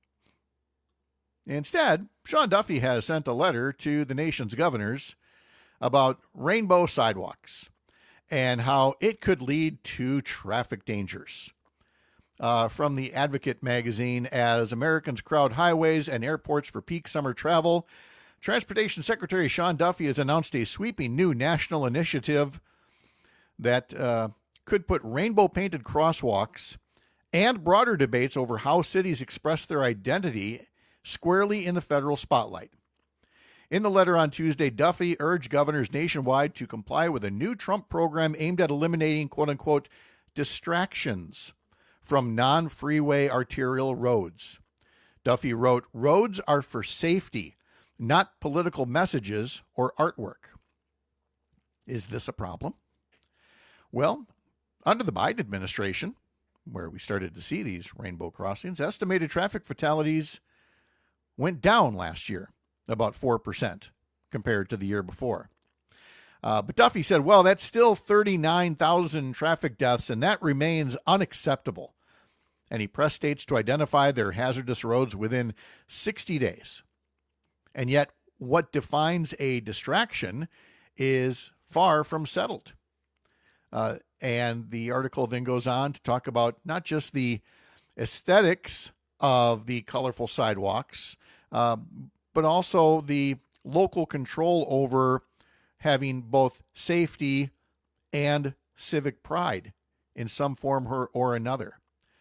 Instead, Sean Duffy has sent a letter to the nation's governors about rainbow sidewalks and how it could lead to traffic dangers. Uh, from the Advocate magazine, as Americans crowd highways and airports for peak summer travel, Transportation Secretary Sean Duffy has announced a sweeping new national initiative that uh, could put rainbow-painted crosswalks and broader debates over how cities express their identity squarely in the federal spotlight. In the letter on Tuesday, Duffy urged governors nationwide to comply with a new Trump program aimed at eliminating, quote-unquote, distractions from non-freeway arterial roads. Duffy wrote, roads are for safety, not political messages or artwork. Is this a problem? Well, under the Biden administration, where we started to see these rainbow crossings, estimated traffic fatalities went down last year, about four percent compared to the year before. Uh, but Duffy said, well, that's still thirty-nine thousand traffic deaths, and that remains unacceptable. And he pressed states to identify their hazardous roads within sixty days. And yet, what defines a distraction is far from settled. Uh, and the article then goes on to talk about not just the aesthetics of the colorful sidewalks, uh, but also the local control over having both safety and civic pride in some form or, or another.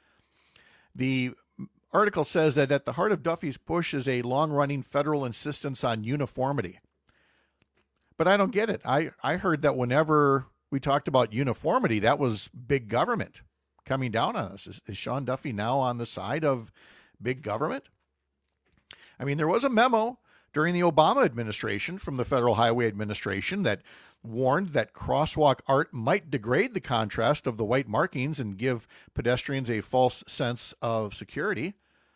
The article says that at the heart of Duffy's push is a long-running federal insistence on uniformity. But I don't get it. I, I heard that whenever we talked about uniformity, that was big government coming down on us. Is, is Sean Duffy now on the side of big government? I mean, there was a memo during the Obama administration from the Federal Highway Administration that warned that crosswalk art might degrade the contrast of the white markings and give pedestrians a false sense of security,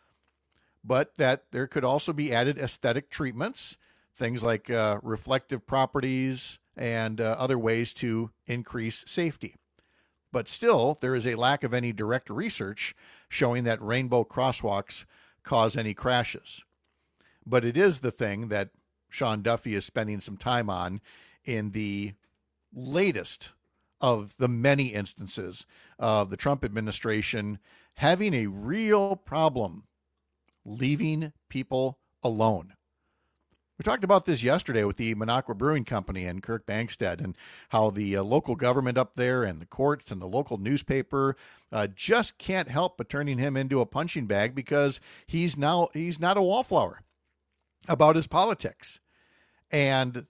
but that there could also be added aesthetic treatments, things like uh, reflective properties and uh, other ways to increase safety. But still, there is a lack of any direct research showing that rainbow crosswalks cause any crashes. But it is the thing that Sean Duffy is spending some time on in the latest of the many instances of the Trump administration having a real problem leaving people alone. We talked about this yesterday with the Minocqua Brewing Company and Kirk Bangstad, and how the uh, local government up there and the courts and the local newspaper uh, just can't help but turning him into a punching bag because he's now he's not a wallflower about his politics, and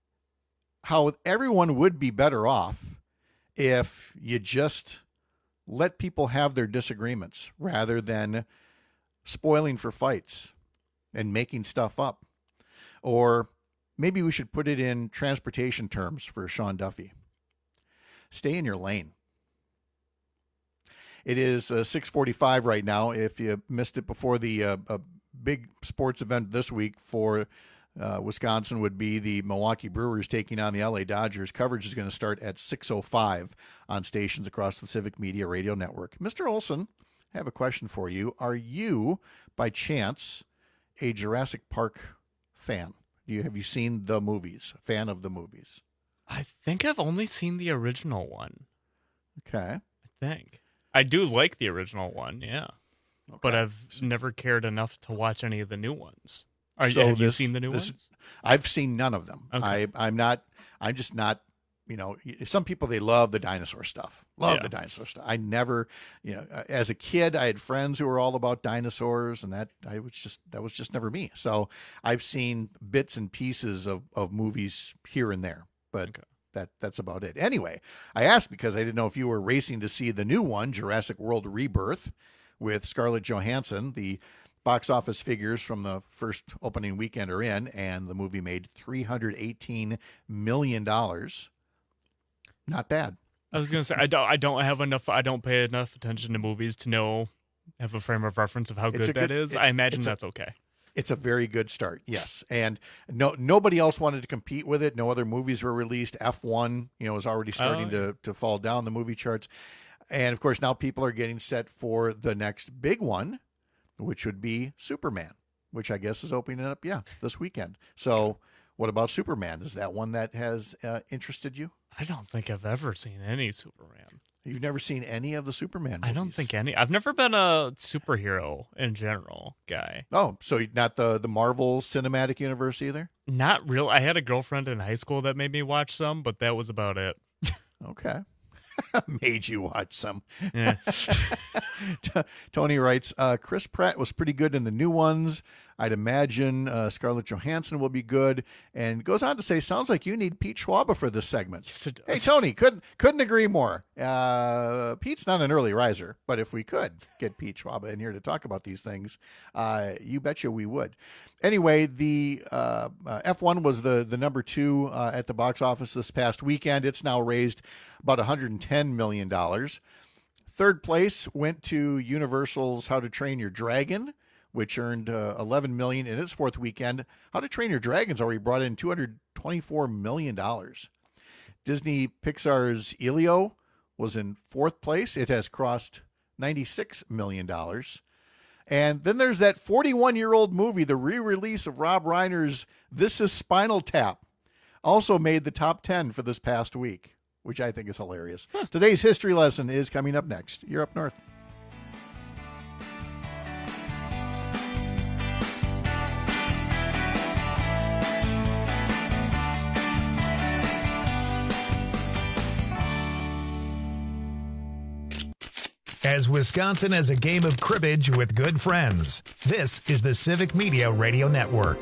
how everyone would be better off if you just let people have their disagreements rather than spoiling for fights and making stuff up. Or maybe we should put it in transportation terms for Sean Duffy. Stay in your lane. It is uh, six forty-five right now. If you missed it before, the uh, a big sports event this week for uh, Wisconsin would be the Milwaukee Brewers taking on the L A Dodgers. Coverage is going to start at six oh five on stations across the Civic Media Radio Network. Mister Olson, I have a question for you. Are you, by chance, a Jurassic Park fan? Do you have you seen the movies? Fan of the movies? I think I've only seen the original one. Okay. I think. I do like the original one, yeah. Okay. But I've never cared enough to watch any of the new ones. Are, so have this, you seen the new this, ones? I've seen none of them. Okay. I, I'm not, I'm just not, you know, some people, they love the dinosaur stuff. Love Yeah. the dinosaur stuff. I never, you know, as a kid, I had friends who were all about dinosaurs, and that I was just, that was just never me. So I've seen bits and pieces of, of movies here and there, but Okay. that that's about it. Anyway, I asked because I didn't know if you were racing to see the new one, Jurassic World Rebirth, with Scarlett Johansson. The box office figures from the first opening weekend are in, and the movie made three hundred eighteen million dollars. Not bad. I was gonna say I don't I don't have enough I don't pay enough attention to movies to know have a frame of reference of how It's good a that good- is. it- I imagine it's a- that's okay. It's a very good start, yes. And no, nobody else wanted to compete with it. No other movies were released. F one, you know, is already starting Oh, to, to fall down the movie charts. And of course, now people are getting set for the next big one, which would be Superman, which I guess is opening up, yeah, this weekend. So what about Superman? Is that one that has uh, interested you? I don't think I've ever seen any Superman. You've never seen any of the Superman movies? I don't think any. I've never been a superhero in general guy. Oh, so not the, the Marvel Cinematic Universe either? Not real. I had a girlfriend in high school that made me watch some, but that was about it. Okay. Made you watch some. Yeah. T- Tony writes, uh, Chris Pratt was pretty good in the new ones. I'd imagine uh, Scarlett Johansson will be good. And goes on to say, sounds like you need Pete Schwaba for this segment. Yes, it does. Hey, Tony, couldn't couldn't agree more. Uh, Pete's not an early riser, but if we could get Pete Schwaba in here to talk about these things, uh, you betcha we would. Anyway, the uh, uh, F one was the, the number two uh, at the box office this past weekend. It's now raised about one hundred ten million dollars. Third place went to Universal's How to Train Your Dragon, which earned uh, eleven million dollars in its fourth weekend. How to Train Your Dragon's already brought in two hundred twenty-four million dollars. Disney Pixar's Elio was in fourth place. It has crossed ninety-six million dollars. And then there's that forty-one-year-old movie, the re-release of Rob Reiner's This Is Spinal Tap, also made the top ten for this past week, which I think is hilarious. Today's history lesson is coming up next. You're Up North. As Wisconsin as a game of cribbage with good friends. This is the Civic Media Radio Network.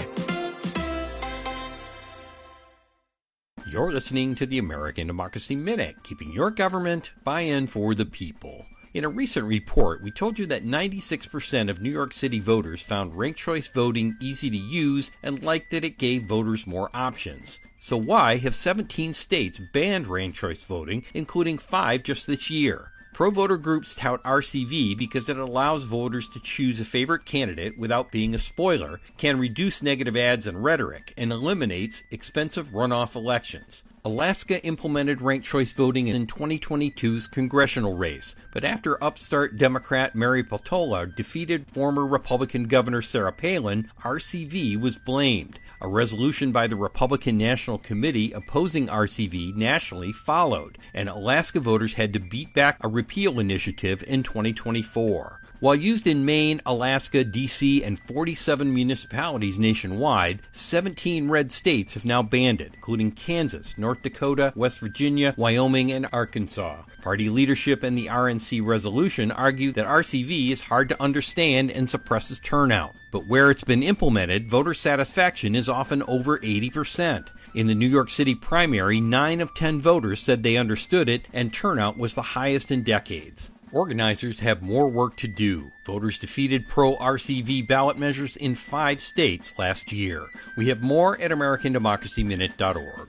You're listening to the American Democracy Minute, keeping your government buy-in for the people. In a recent report, we told you that ninety-six percent of New York City voters found ranked choice voting easy to use and liked that it gave voters more options. So why have seventeen states banned ranked choice voting, including five just this year? Pro-voter groups tout R C V because it allows voters to choose a favorite candidate without being a spoiler, can reduce negative ads and rhetoric, and eliminates expensive runoff elections. Alaska implemented ranked choice voting in twenty twenty-two's congressional race, but after upstart Democrat Mary Peltola defeated former Republican Governor Sarah Palin, R C V was blamed. A resolution by the Republican National Committee opposing R C V nationally followed, and Alaska voters had to beat back a repeal initiative in twenty twenty-four. While used in Maine, Alaska, D C, and forty-seven municipalities nationwide, seventeen red states have now banned it, including Kansas, North Dakota, West Virginia, Wyoming, and Arkansas. Party leadership and the R N C resolution argue that R C V is hard to understand and suppresses turnout. But where it's been implemented, voter satisfaction is often over eighty percent. In the New York City primary, nine of ten voters said they understood it, and turnout was the highest in decades. Organizers have more work to do. Voters defeated pro-R C V ballot measures in five states last year. We have more at American Democracy Minute dot org.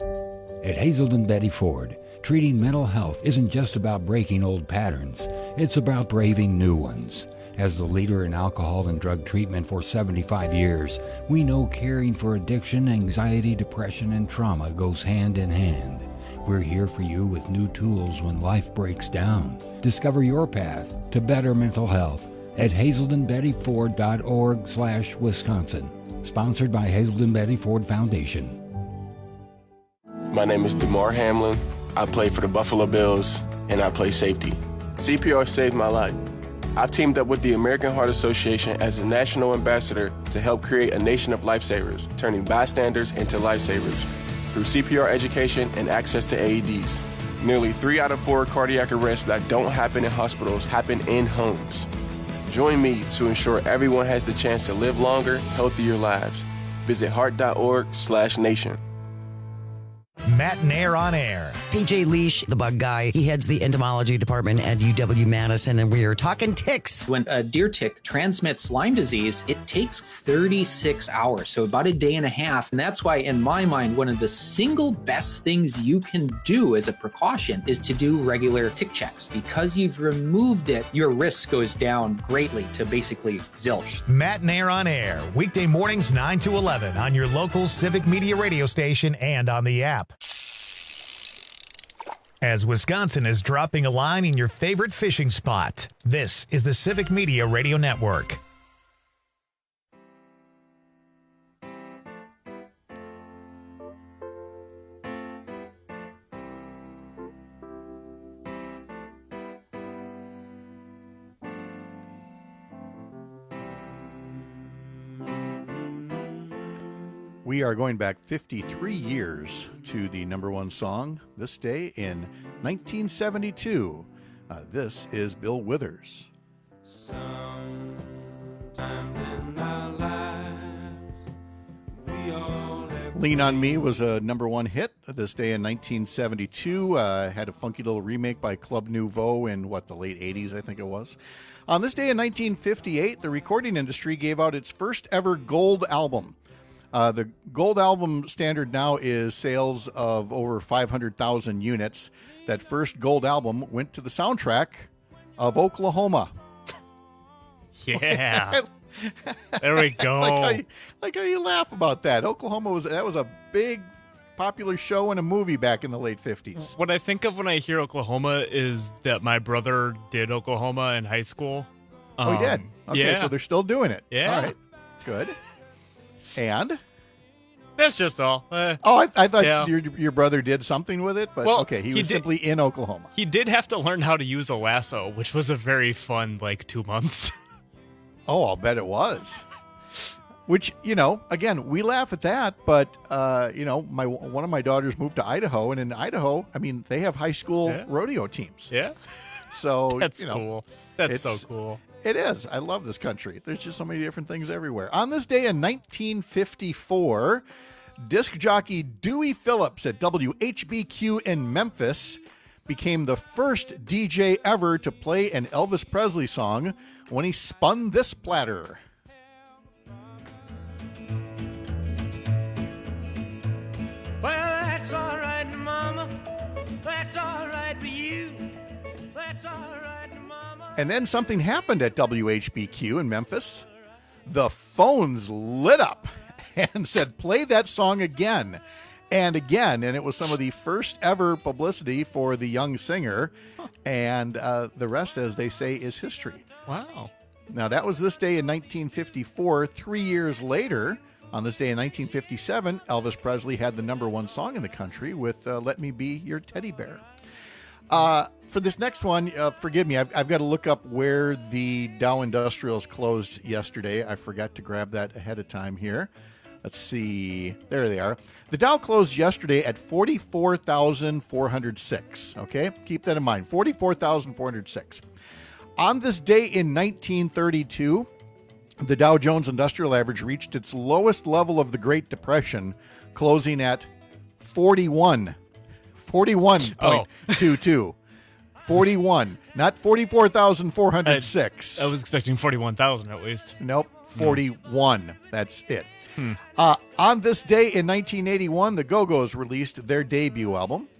At Hazelden Betty Ford, treating mental health isn't just about breaking old patterns. It's about braving new ones. As the leader in alcohol and drug treatment for seventy-five years, we know caring for addiction, anxiety, depression, and trauma goes hand in hand. We're here for you with new tools when life breaks down. Discover your path to better mental health at hazelden betty ford dot org slash Wisconsin. Sponsored by Hazelden Betty Ford Foundation. My name is DeMar Hamlin. I play for the Buffalo Bills, and I play safety. C P R saved my life. I've teamed up with the American Heart Association as a national ambassador to help create a nation of lifesavers, turning bystanders into lifesavers through C P R education and access to A E Ds. Nearly three out of four cardiac arrests that don't happen in hospitals happen in homes. Join me to ensure everyone has the chance to live longer, healthier lives. Visit heart dot org slash nation. Matt Nair on air. P J Leash, the bug guy, he heads the entomology department at U W-Madison, and we are talking ticks. When a deer tick transmits Lyme disease, it takes thirty-six hours, so about a day and a half. And that's why, in my mind, one of the single best things you can do as a precaution is to do regular tick checks. Because you've removed it, your risk goes down greatly to basically zilch. Matt Nair on air, weekday mornings nine to eleven on your local Civic Media radio station and on the app. As Wisconsin is dropping a line in your favorite fishing spot, this is the Civic Media Radio Network. We are going back fifty-three years to the number one song this day in nineteen seventy-two. Uh, this is Bill Withers. Sometimes in our lives, we all have Lean on Me was a number one hit this day in nineteen seventy-two. Uh, had a funky little remake by Club Nouveau in, what, the late eighties, I think it was. On this day in nineteen fifty-eight, the recording industry gave out its first ever gold album. Uh, the gold album standard now is sales of over five hundred thousand units. That first gold album went to the soundtrack of Oklahoma. Yeah. There we go. like, how you, like how you laugh about that. Oklahoma was that was a big popular show and a movie back in the late fifties. What I think of when I hear Oklahoma is that my brother did Oklahoma in high school. Oh, he did? Okay, yeah. so they're still doing it. Yeah. All right, good. And? That's That's just all. Uh, oh, I, I thought yeah. your your brother did something with it, but Well, okay, he, he was did- simply in Oklahoma. He did have to learn how to use a lasso, which was a very fun, like, two months. Oh, I'll bet it was. Which, you know, again, we laugh at that, but, uh, you know, my one of my daughters moved to Idaho, and in Idaho, I mean, they have high school Yeah. rodeo teams. Yeah. So, That's you know, cool. That's so it's- cool. It is. I love this country. There's just so many different things everywhere. On this day in nineteen fifty-four, disc jockey Dewey Phillips at W H B Q in Memphis became the first D J ever to play an Elvis Presley song when he spun this platter. Well, that's all right, Mama. That's all right for you. That's all right, Mama. And then something happened at W H B Q in Memphis. The phones lit up and said, play that song again and again. And it was some of the first ever publicity for the young singer. And uh, the rest, as they say, is history. Wow. Now, that was this day in nineteen fifty-four. Three years later, on this day in nineteen fifty-seven, Elvis Presley had the number one song in the country with uh, Let Me Be Your Teddy Bear. Uh, for this next one, uh, forgive me, I've, I've got to look up where the Dow Industrials closed yesterday. I forgot to grab that ahead of time here. Let's see. There they are. The Dow closed yesterday at forty-four thousand four hundred six. Okay? Keep that in mind. forty-four thousand four hundred six. On this day in nineteen thirty-two, the Dow Jones Industrial Average reached its lowest level of the Great Depression, closing at forty-one. forty-one point two two. forty-one, not forty-four thousand four hundred six. I, I was expecting forty-one thousand at least. Nope, forty-one. That's it. Hmm. Uh, on this day in nineteen eighty-one, the Go-Go's released their debut album.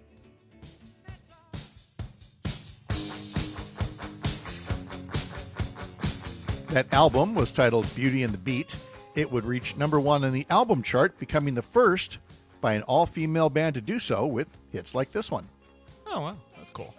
That album was titled Beauty and the Beat. It would reach number one on the album chart, becoming the first by an all-female band to do so with hits like this one. Oh, wow. That's cool.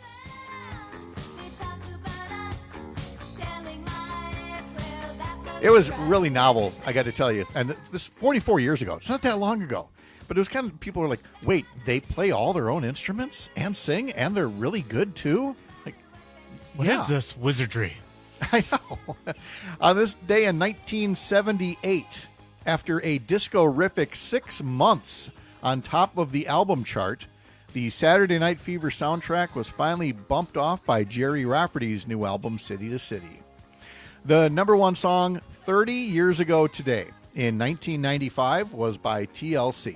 It was really novel, I got to tell you. And this forty-four years ago. It's not that long ago. But it was kind of, people were like, wait, they play all their own instruments and sing, and they're really good too? Like, What is yeah. this wizardry? I know. On this day in nineteen seventy-eight, after a disco-rific six months on top of the album chart, the Saturday Night Fever soundtrack was finally bumped off by Jerry Rafferty's new album, City to City. The number one song thirty years ago today, in nineteen ninety-five, was by T L C.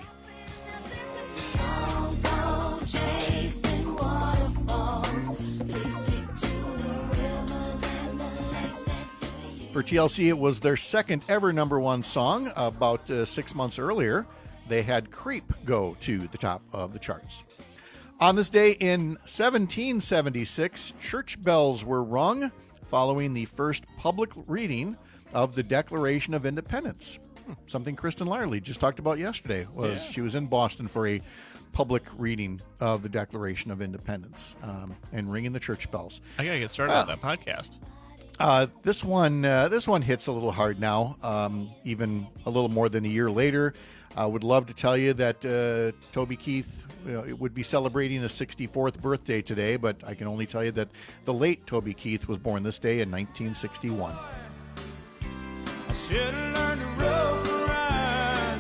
For T L C, it was their second ever number one song. About uh, six months earlier, they had Creep go to the top of the charts. On this day in seventeen seventy-six, church bells were rung following the first public reading of the Declaration of Independence. Hmm, something Kristen Larley just talked about yesterday. Was Yeah. She was in Boston for a public reading of the Declaration of Independence um, and ringing the church bells. I gotta get started Uh, on that podcast. Uh, this one, uh, this one hits a little hard now. Um, even a little more than a year later, I would love to tell you that uh, Toby Keith you know, would be celebrating his sixty-fourth birthday today, but I can only tell you that the late Toby Keith was born this day in nineteen sixty-one. I should have learned to rope ride.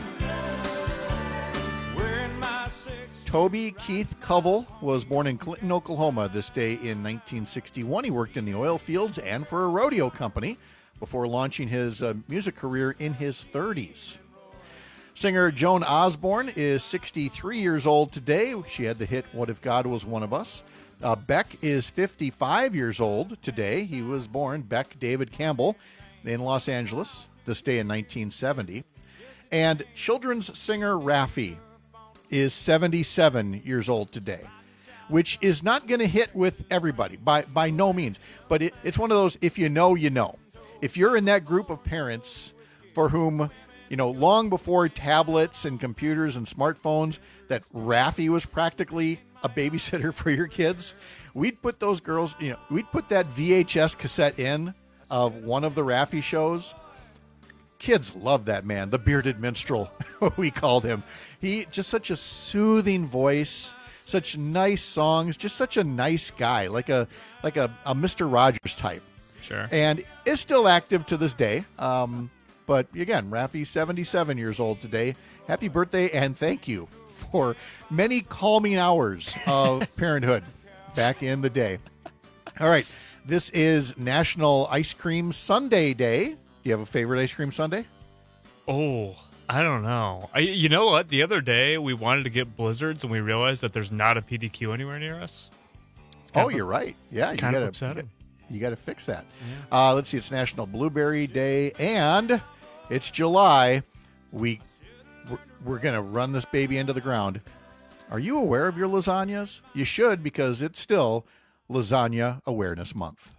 Wearing my six. Toby Keith Covell was born in Clinton, Oklahoma this day in nineteen sixty-one. He worked in the oil fields and for a rodeo company before launching his uh, music career in his thirties. Singer Joan Osborne is sixty-three years old today. She had the hit What If God Was One of Us. Uh, Beck is fifty-five years old today. He was born Beck David Campbell in Los Angeles this day in nineteen seventy. And children's singer Raffi is seventy-seven years old today, which is not going to hit with everybody, by, by no means. But it, it's one of those, if you know, you know. If you're in that group of parents for whom, you know, long before tablets and computers and smartphones, that Raffi was practically a babysitter for your kids, we'd put those girls, you know, we'd put that V H S cassette in of one of the Raffi shows. kids love that man, the bearded minstrel, we called him. He just such a soothing voice, such nice songs, just such a nice guy, like a like a, a Mister Rogers type. Sure. And is still active to this day. Um, but again, Rafi's seventy-seven years old today. Happy birthday and thank you for many calming hours of parenthood back in the day. All right. This is National Ice Cream Sundae Day. Do you have a favorite ice cream sundae? Oh, I don't know. I, you know what? The other day we wanted to get Blizzards and we realized that there's not a P D Q anywhere near us. Oh, of, you're right. Yeah, you kind gotta, of upsetting. You got to fix that. Yeah. Uh, let's see. It's National Blueberry Day, and it's July. We we're, we're gonna run this baby into the ground. Are you aware of your lasagnas? You should, because it's still Lasagna Awareness Month.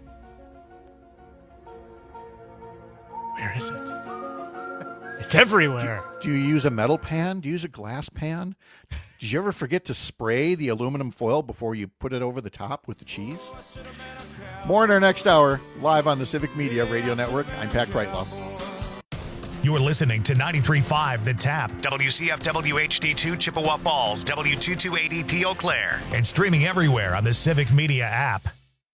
Where is it? It's everywhere. Do, do you use a metal pan? Do you use a glass pan? Did you ever forget to spray the aluminum foil before you put it over the top with the cheese? More in our next hour, live on the Civic Media Radio Network. I'm Pat Kreitlow. You're listening to ninety-three point five The Tap, W C F W H D two Chippewa Falls, W two two eight E P Eau Claire, and streaming everywhere on the Civic Media app.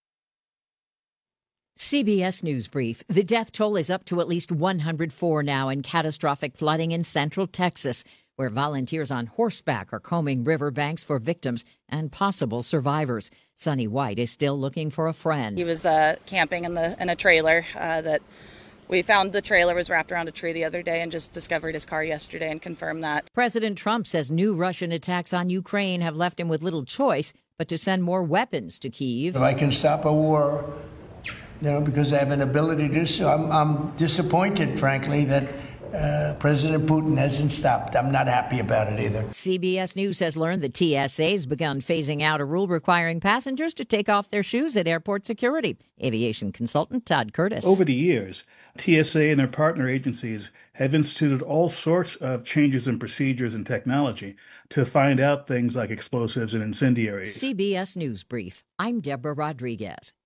C B S News Brief. The death toll is up to at least one hundred four now in catastrophic flooding in central Texas, where volunteers on horseback are combing riverbanks for victims and possible survivors. Sonny White is still looking for a friend. He was uh, camping in the in a trailer uh, that we found. The trailer was wrapped around a tree the other day and just discovered his car yesterday and confirmed that. President Trump says new Russian attacks on Ukraine have left him with little choice but to send more weapons to Kyiv. If I can stop a war, you know, because I have an ability to do so, I'm, I'm disappointed, frankly, that Uh, President Putin hasn't stopped. I'm not happy about it either. C B S News has learned the T S A has begun phasing out a rule requiring passengers to take off their shoes at airport security. Aviation consultant Todd Curtis. Over the years, T S A and their partner agencies have instituted all sorts of changes in procedures and technology to find out things like explosives and incendiaries. C B S News Brief. I'm Deborah Rodriguez.